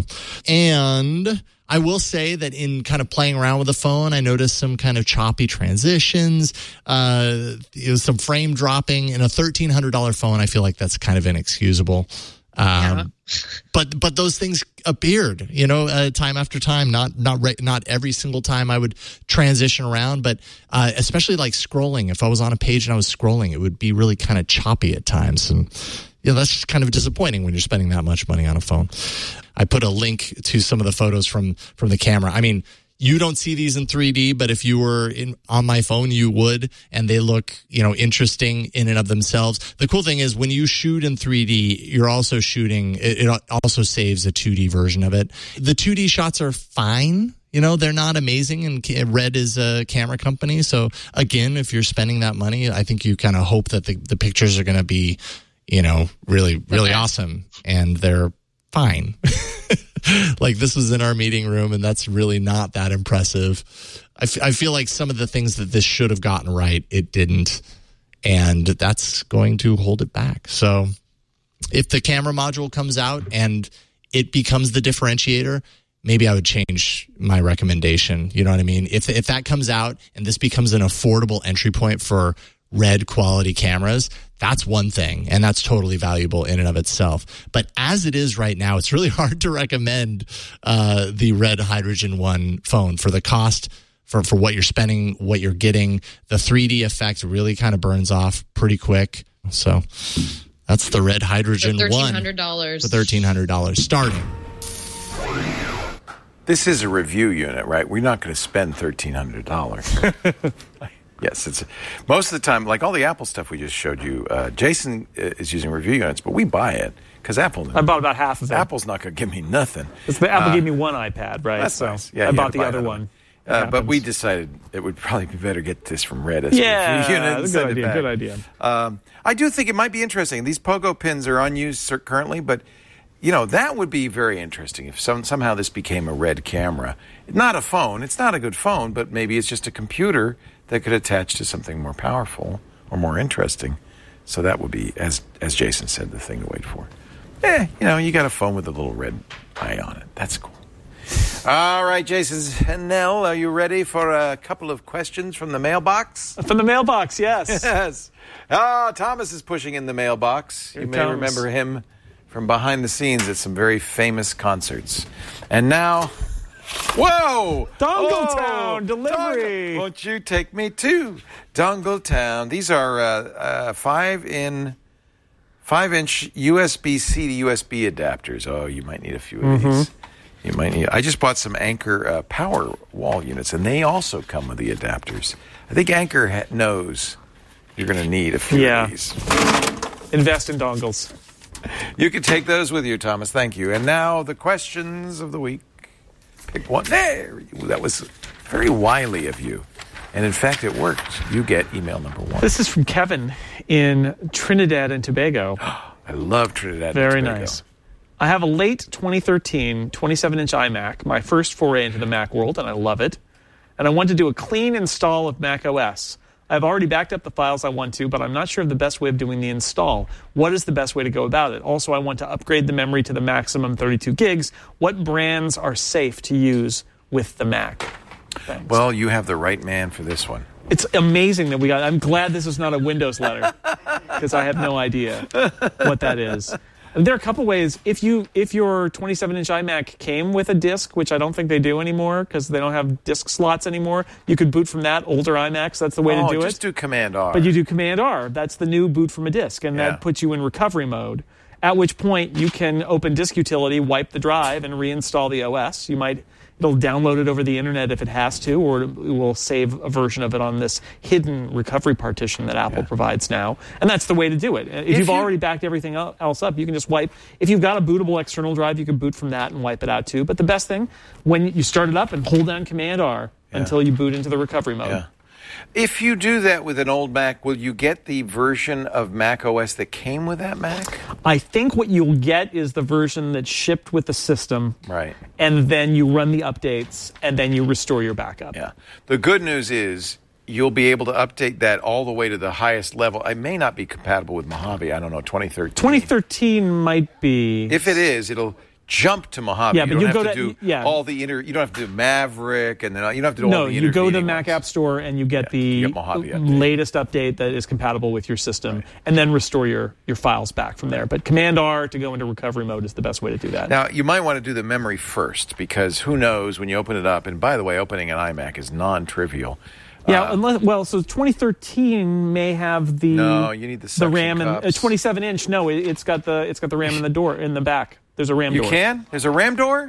And I will say that in kind of playing around with the phone, I noticed some kind of choppy transitions, uh, you know, some frame dropping. In a thirteen hundred dollars phone, I feel like that's kind of inexcusable. Um,
Yeah.
but but those things appeared, you know, uh, time after time. Not not re- not every single time I would transition around, but uh, especially like scrolling. If I was on a page and I was scrolling, it would be really kind of choppy at times, and you know, that's just kind of disappointing when you're spending that much money on a phone. I put a link to some of the photos from from the camera. I mean, you don't see these in three D, but if you were in on my phone, you would, and they look, you know, interesting in and of themselves. The cool thing is when you shoot in three D, you're also shooting, it, it also saves a two D version of it. The two D shots are fine. You know, they're not amazing, and Red is a camera company. So again, if you're spending that money, I think you kind of hope that the, the pictures are going to be, you know, really, really
Okay.
awesome, and they're fine. Like this was in our meeting room, and that's really not that impressive. I, f- I feel like some of the things that this should have gotten right, it didn't, and that's going to hold it back. So if the camera module comes out and it becomes the differentiator, maybe I would change my recommendation. You know what I mean? If if that comes out and this becomes an affordable entry point for Red quality cameras, that's one thing, and that's totally valuable in and of itself. But as it is right now, it's really hard to recommend uh, the Red Hydrogen One phone for the cost, for, for what you're spending, what you're getting. The three D effect really kind of burns off pretty quick. So that's the Red Hydrogen
thirteen
One
hundred dollars.
for thirteen hundred dollars starting.
This is a review unit, right? We're not going to spend thirteen hundred dollars. Yes, it's most of the time, like all the Apple stuff we just showed you, uh, Jason is using review units, but we buy it because Apple.
I bought about half of it.
Apple's not going to give me nothing.
It's the Apple
Uh,
gave me one iPad, right?
That's
so
nice. Yeah,
I
you had
bought
to
the
buy
other
another
one.
Uh, but we
happens.
decided it would probably be better get this from Red as a
Yeah,
review unit and
good
send it
idea,
back.
good idea.
Um, I do think it might be interesting. These pogo pins are unused cer- currently, but you know that would be very interesting if some, somehow this became a Red camera. Not a phone. It's not a good phone, but maybe it's just a computer that could attach to something more powerful or more interesting. So that would be, as as Jason said, the thing to wait for. Eh, you know, you got a phone with a little red eye on it. That's cool. All right, Jason and Nell, are you ready for a couple of questions from the mailbox?
From the mailbox, yes.
Yes. Ah, Thomas is pushing in the mailbox.
Here
you may
comes.
remember him from behind the scenes at some very famous concerts. And now, whoa!
Dongletown
oh,
delivery.
Dong- won't you take me to Dongletown? These are uh, uh, five in five inch U S B C to U S B adapters. Oh, you might need a few of
Mm-hmm.
these. You might need. I just bought some Anker uh, power wall units, and they also come with the adapters. I think Anker ha- knows you're going to need a few
Yeah.
of these.
Invest in dongles.
You can take those with you, Thomas. Thank you. And now the questions of the week. Pick one. There. That was very wily of you. And in fact, it worked. You get email number one.
This is from Kevin in Trinidad and Tobago.
I love Trinidad
Very
and Tobago.
nice. I have a late twenty thirteen twenty-seven inch iMac, my first foray into the Mac world, and I love it. And I want to do a clean install of Mac O S. I've already backed up the files I want to, but I'm not sure of the best way of doing the install. What is the best way to go about it? Also, I want to upgrade the memory to the maximum thirty-two gigs. What brands are safe to use with the Mac? Thanks.
Well, you have the right man for this one.
It's amazing that we got... I'm glad this is not a Windows letter, because I have no idea what that is. And there are a couple ways. If you if your twenty-seven inch iMac came with a disk, which I don't think they do anymore because they don't have disk slots anymore, you could boot from that older iMacs. That's the way
oh,
to do
just
it.
do Command R.
But you do Command R. That's the new boot from a disk, and
Yeah.
that puts you in recovery mode. At which point you can open Disk Utility, wipe the drive, and reinstall the O S. You might it'll download it over the internet if it has to, or it will save a version of it on this hidden recovery partition that Apple
Yeah.
provides now. And that's the way to do it. If,
If
you've
you-
already backed everything el- else up, you can just wipe. If you've got a bootable external drive, you can boot from that and wipe it out too. But the best thing, when you start it up and hold down Command R
Yeah.
until you boot into the recovery mode.
Yeah. If you do that with an old Mac, will you get the version of Mac O S that came with that Mac?
I think what you'll get is the version that's shipped with the system.
Right.
And then you run the updates, and then you restore your backup.
Yeah. The good news is you'll be able to update that all the way to the highest level. I may not be compatible with Mojave. I don't know, twenty thirteen.
twenty thirteen might be.
If it is, it'll jump to Mojave.
Yeah,
you
but
don't
you
have
go
to,
to-
do
yeah.
all the inter. You don't have to do Maverick, and then you don't have to do
No,
all the
you go to the
intervening
Mac
ones.
App Store and you get
Yeah,
the
you get Mojave update.
latest update that is compatible with your system, and then restore your, your files back from there. But Command R to go into recovery mode is the best way to do that.
Now, you might want to do the memory first, because who knows when you open it up. And by the way, opening an iMac is non-trivial.
yeah,
Uh,
unless well, so twenty thirteen may have the
No, you need the
the
suction
RAM and
cups.
uh, twenty-seven inch. No, it, it's got the it's got the RAM in the door in the back. There's a RAM
you
door
can? There's a RAM door?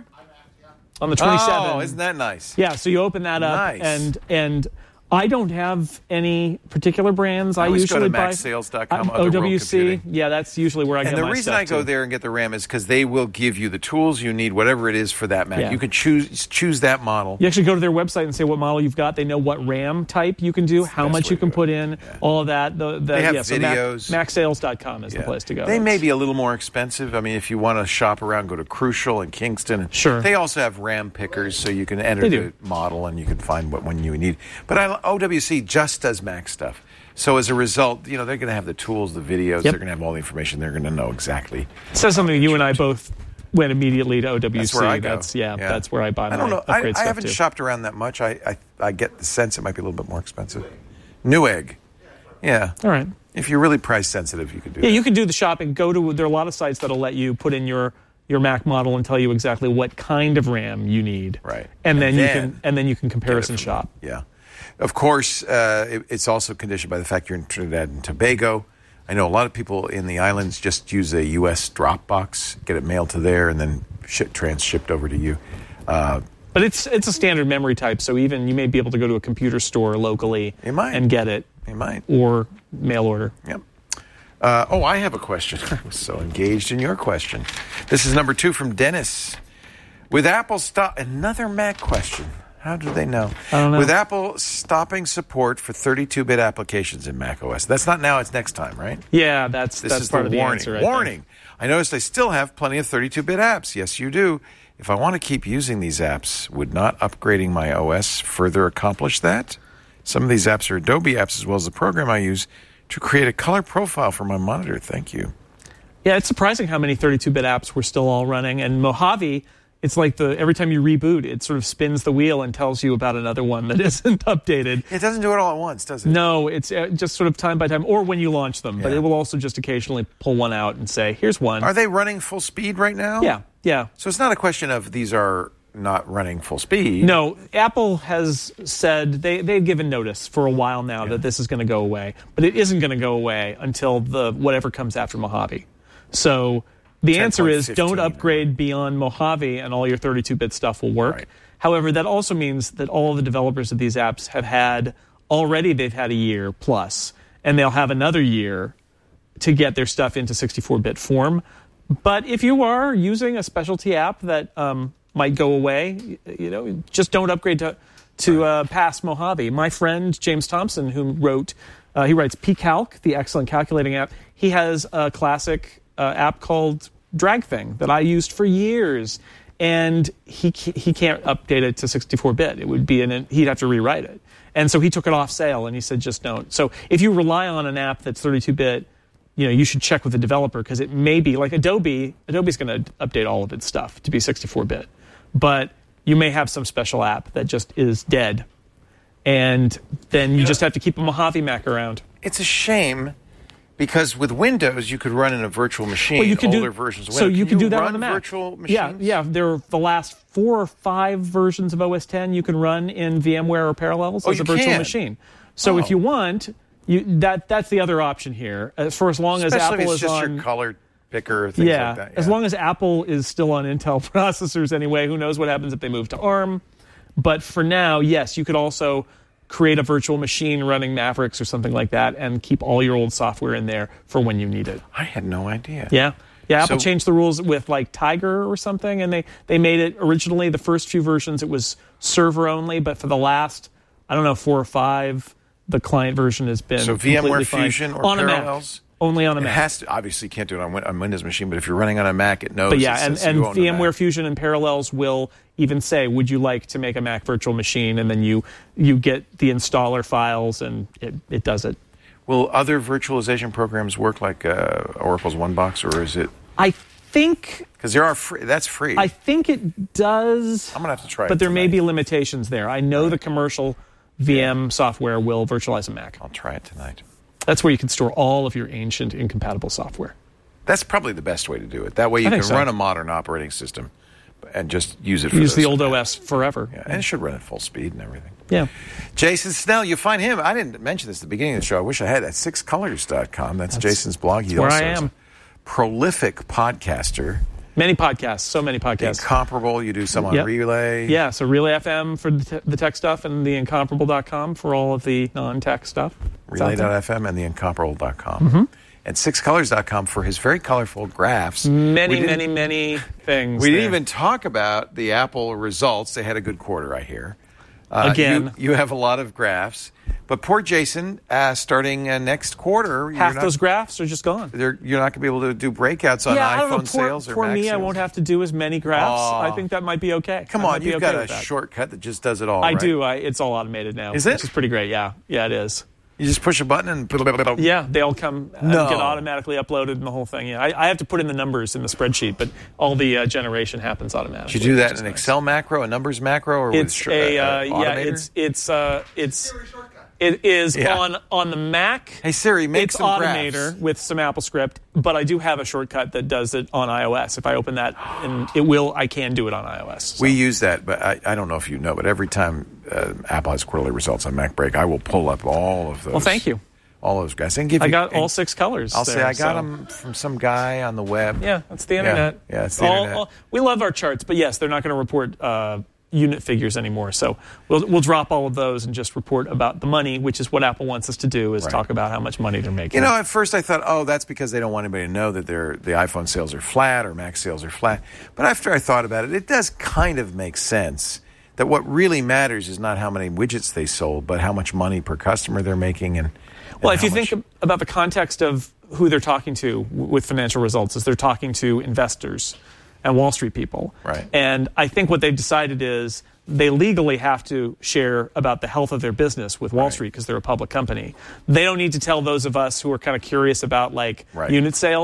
on the twenty-seven.
Oh, isn't that nice?
Yeah, so you open that up,
Nice.
and and I don't have any particular brands. I,
I always go
usually
to
buy
mac sales dot com,
uh,
Other World
O W C.
Computing.
Yeah, that's usually where I
And
get
the
my
reason
stuff
I go
too.
there and get the RAM is because they will give you the tools you need, whatever it is for that Mac.
Yeah.
You can choose choose that model.
You actually go to their website and say what model you've got. They know what RAM type you can do, how
best
much
way
you
to
can
do
put
it.
in,
Yeah.
all of that. The, the,
They have
yeah, so Mac,
videos.
mac sales dot com is the
Yeah.
place to go.
They may be a little more expensive. I mean, if you want to shop around, go to Crucial and Kingston.
Sure.
They also have RAM pickers, so you can enter
They
the
do.
model and you can find what one you need. But I, O W C just does Mac stuff. So as a result, you know, they're going to have the tools, the videos.
Yep.
They're going to have all the information. They're going to know exactly.
It says something you and I both went immediately to O W C.
That's where I go.
That's, yeah, that's where I buy my
I don't know. I,
upgrade
I
stuff
haven't
too.
shopped around that much. I, I I get the sense it might be a little bit more expensive. Newegg. Yeah.
All right.
If you're really price sensitive, you could do
Yeah,
that.
you can do the shopping. Go to there are a lot of sites that'll let you put in your your Mac model and tell you exactly what kind of RAM you need.
Right.
And,
And
then, you
then
can and then you can
Get it
comparison
from-
shop.
Yeah. Of course, uh, it, it's also conditioned by the fact you're in Trinidad and Tobago. I know a lot of people in the islands just use a U S Dropbox, get it mailed to there, and then ship, trans-shipped over to you. Uh,
But it's it's a standard memory type, so even you may be able to go to a computer store locally
You might.
and get it,
you might.
or mail order.
Yep. Uh, oh, I have a question. I was so engaged in your question. This is number two from Dennis. With Apple stop another Mac question. How do they know?
I don't know.
With Apple stopping support for thirty-two bit applications in macOS. That's not now, it's next time, right?
Yeah, that's
This
that's
is
part
the
of the
warning.
answer. I think.
warning. I noticed I still have plenty of thirty-two bit apps. Yes, you do. If I want to keep using these apps, would not upgrading my O S further accomplish that? Some of these apps are Adobe apps as well as the program I use to create a color profile for my monitor. Thank you.
Yeah, it's surprising how many thirty-two bit apps we're still all running. And Mojave, it's like the every time you reboot, it sort of spins the wheel and tells you about another one that isn't updated.
It doesn't do it all at once, does it?
No, it's uh, just sort of time by time, or when you launch them. But
Yeah.
it will also just occasionally pull one out and say, here's one.
Are they running full speed right now?
Yeah, yeah.
So it's not a question of these are not running full speed.
No, Apple has said they, they've given notice for a while now
Yeah.
that this is going to go away. But it isn't going to go away until the whatever comes after Mojave. So the answer is don't upgrade beyond Mojave and all your thirty-two bit stuff will work.
Right.
However, that also means that all of the developers of these apps have had, already they've had a year plus, and they'll have another year to get their stuff into sixty-four bit form. But if you are using a specialty app that um, might go away, you know, just don't upgrade to to uh, past Mojave. My friend James Thompson, who wrote, uh, he writes pCalc, the excellent calculating app. He has a classic uh, app called DragThing that I used for years, and he he can't update it to sixty-four bit. It would be an he'd have to rewrite it, and so he took it off sale, and he said just don't. So if you rely on an app that's thirty-two bit. You know, you should check with the developer because it may be like Adobe. Adobe's going to update all of its stuff to be sixty-four bit, but you may have some special app that just is dead, and then you just have to keep a Mojave Mac around.
It's a shame because with Windows you could run in a virtual machine.
Well, you can
older
do,
versions of
so
Windows.
you
can
can do that
run
on the Mac.
Virtual machines?
Yeah, yeah. There are the last four or five versions of O S ten you can run in VMware or Parallels
Oh,
as a
you
virtual
can?
machine. So
Oh.
if you want. You, that that's the other option here. As for as long as
Especially
Apple
if it's
is
just
on
your color picker, things
yeah,
like that. Yeah,
as long as Apple is still on Intel processors anyway, who knows what happens if they move to ARM. But for now, yes, you could also create a virtual machine running Mavericks or something like that and keep all your old software in there for when you need it.
I had no idea.
Yeah. Yeah, Apple
So-
changed the rules with like Tiger or something, and they, they made it originally, the first few versions, it was server only, but for the last, I don't know, four or five, the client version has been
So
completely
VMware
fine.
Fusion or
on
Parallels?
A Mac. Only on a
It
Mac.
has to, obviously, you can't do it on, Win- on Windows machine, but if you're running on a Mac, it knows.
But yeah,
it
and,
says
and
you own the
VMware
Mac.
Fusion and Parallels will even say, would you like to make a Mac virtual machine? And then you you get the installer files, and it, it does it.
Will other virtualization programs work like uh, Oracle's OneBox, or is it?
I think
Because there are free. That's free.
I think it does.
I'm gonna have to try it
But there may
tonight.
be limitations there. I know the commercial V M software will virtualize a Mac.
I'll try it tonight.
That's where you can store all of your ancient incompatible software.
That's probably the best way to do it. That way you
I
can
think so.
run a modern operating system and just use it for
Use the
those.
old O S forever.
Yeah, and it should run at full speed and everything.
Yeah.
Jason Snell, you find him. I didn't mention this at the beginning of the show. I wish I had at six colors dot com. That's, Jason's blog. He
where
also
I
is
am.
a prolific podcaster.
Many podcasts, so many podcasts.
Incomparable. You do some on
Yep.
Relay.
Yeah, so Relay F M for the, te- the tech stuff and the incomparable dot com for all of the non-tech stuff. It's out
Relay
there.
dot f m and the incomparable dot com.
Mm-hmm.
And six colors dot com for his very colorful graphs.
Many,
We didn't-
many, many things.
We didn't
there.
even talk about the Apple results. They had a good quarter, I hear. Uh,
Again.
You, you have a lot of graphs. But poor Jason, uh, starting uh, next quarter,
half
you're not,
those graphs are just gone.
they're- you're not going to be able to do breakouts on
yeah, I don't know.
iPhone
Poor,
sales or
poor
Mac
me,
sales.
I won't have to do as many graphs.
Aw.
I think that might be okay.
Come
I
on,
might be
you've
okay
got a
with that.
shortcut that just does it all,
I
right?
do. I, it's all automated now.
Is it?
Which is pretty great. Yeah. Yeah, it is.
You just push a button and...
Yeah, they all come and
No.
get automatically uploaded and the whole thing. Yeah, I, I have to put in the numbers in the spreadsheet, but all the uh, generation happens automatically.
Did you do that
which
in
is
an
nice.
Excel macro, a numbers macro, or
It's
with
a
uh,
uh,
uh,
yeah.
Automator?
It's it's uh, it's it is
Yeah.
on on the Mac.
Hey, Siri, make
it's
some
Automator
graphs.
with some Apple script, but I do have a shortcut that does it on iOS. If I open that, and it will, I can do it on iOS. So.
We use that, but I, I don't know if you know, but every time uh, Apple has quarterly results on MacBreak, I will pull up all of those.
Well, thank you.
All those guys. And give
I
you,
got
and
all six colors.
I'll
there,
say I got
so.
them from some guy on the web.
Yeah, that's the internet.
Yeah, yeah, it's the
All-
internet.
all- we love our charts, but yes, they're not going to report uh, unit figures anymore. So we'll we'll drop all of those and just report about the money, which is what Apple wants us to do, is
Right.
talk about how much money they're making.
You know, at first I thought, oh, that's because they don't want anybody to know that their the iPhone sales are flat or Mac sales are flat. But after I thought about it, it does kind of make sense that what really matters is not how many widgets they sold, but how much money per customer they're making. And, and
Well, if
how
you
much-
think about the context of who they're talking to w- with financial results, is they're talking to investors and Wall Street people.
Right.
And I think what they've decided is they legally have to share about the health of their business with Wall
Right.
Street because they're a public company. They don't need to tell those of us who are kind of curious about like
Right.
unit sales.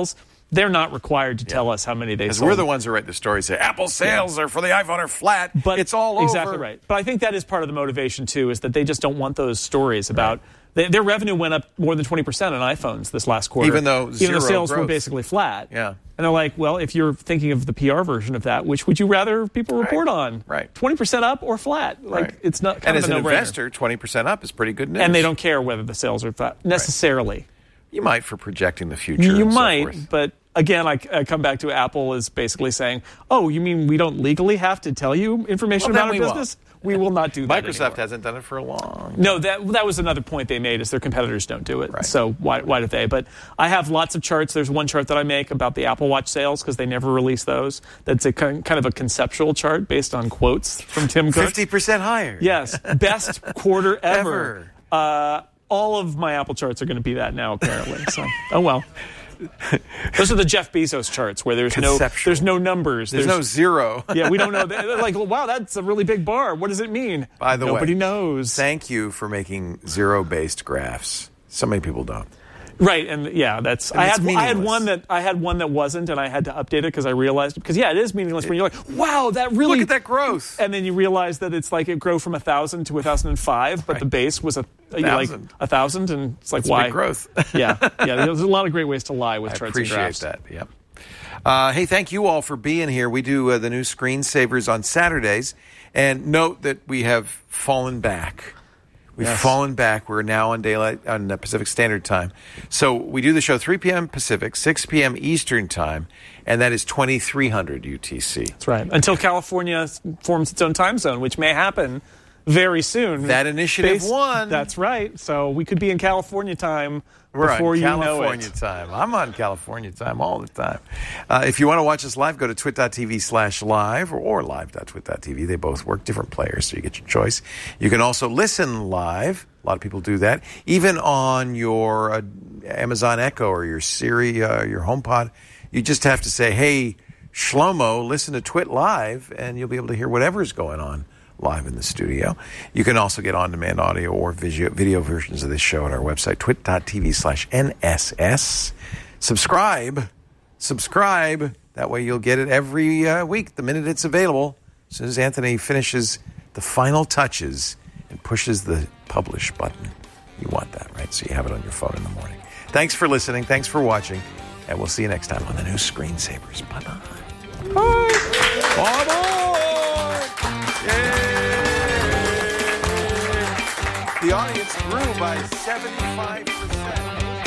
they're not required to tell us how many they
Because
sold.
we're the ones who write the stories, say, Apple sales are for the iPhone are flat,
but
it's all
exactly
over.
right. But I think that is part of the motivation, too, is that they just don't want those stories about... They, their revenue went up more than twenty percent on iPhones this last quarter.
Even though
Even
zero
though sales were
growth.
basically flat.
Yeah.
And they're like, well, if you're thinking of the P R version of that, which would you rather people report
Right.
on?
Right.
twenty percent up or flat? Like,
Right.
it's not kind
And
of
as
a
an
no-brainer.
investor, twenty percent up is pretty good news.
And they don't care whether the sales are flat, necessarily.
You might for projecting the future.
You
and so
might,
forth.
but again, I, I come back to Apple is basically saying, oh, you mean we don't legally have to tell you information
Well,
about
then
our
we
business? We will not do that
Microsoft
anymore.
hasn't done it for a long
No, that that was another point they made is their competitors don't do it.
Right.
So why why do they? But I have lots of charts. There's one chart that I make about the Apple Watch sales because they never release those. That's a kind kind of a conceptual chart based on quotes from Tim Cook.
fifty percent higher.
Yes, best quarter ever.
Ever.
Uh, all of my Apple charts are going to be that now, apparently. So, oh well. Those are the Jeff Bezos charts where there's no
Conceptual.
there's no numbers.
There's, no zero.
yeah, we don't know. They're like, wow, that's a really big bar. What does it mean?
By the way,
nobody knows.
Thank you for making zero-based graphs. So many people don't.
Right, and yeah, that's. I
it's
had I had
meaningless.
one that I had one that wasn't, and I had to update it because I realized because yeah, it is meaningless when you're like, wow, that really.
Look at that growth.
And then you realize that it's like it grew from a thousand to a thousand and five, but the base was a you know, like
Thousand.
a thousand, and it's like
It's
why
big growth.
yeah, yeah. There's a lot of great ways to lie with
I
charts and
appreciate
graphs.
that. Yep. Uh, hey, thank you all for being here. We do uh, the new Screensavers on Saturdays, and note that we have fallen back. We've
Yes.
fallen back. We're now on daylight on uh, Pacific Standard Time. So we do the show three p.m. Pacific, six p.m. Eastern Time, and that is twenty-three hundred U T C.
That's right. Until California forms its own time zone, which may happen very soon.
That initiative won.
That's right. So we could be in California time
We're
before
on
you
California
know it.
time. I'm on California time all the time. Uh, if you want to watch us live, go to twit.tv slash live or, or live.twit.tv. They both work, different players, so you get your choice. You can also listen live. A lot of people do that. Even on your uh, Amazon Echo or your Siri, uh, your HomePod, you just have to say, hey, Shlomo, listen to Twit Live, and you'll be able to hear whatever's going on live in the studio. You can also get on-demand audio or video, video versions of this show at our website, twit.tv slash NSS. Subscribe. Subscribe. That way you'll get it every uh, week, the minute it's available. As soon as Anthony finishes the final touches and pushes the publish button. You want that, right? So you have it on your phone in the morning. Thanks for listening. Thanks for watching. And we'll see you next time on the new Screensavers. Bye-bye. Bye. Bye-bye. Yay. The audience grew by seventy-five percent.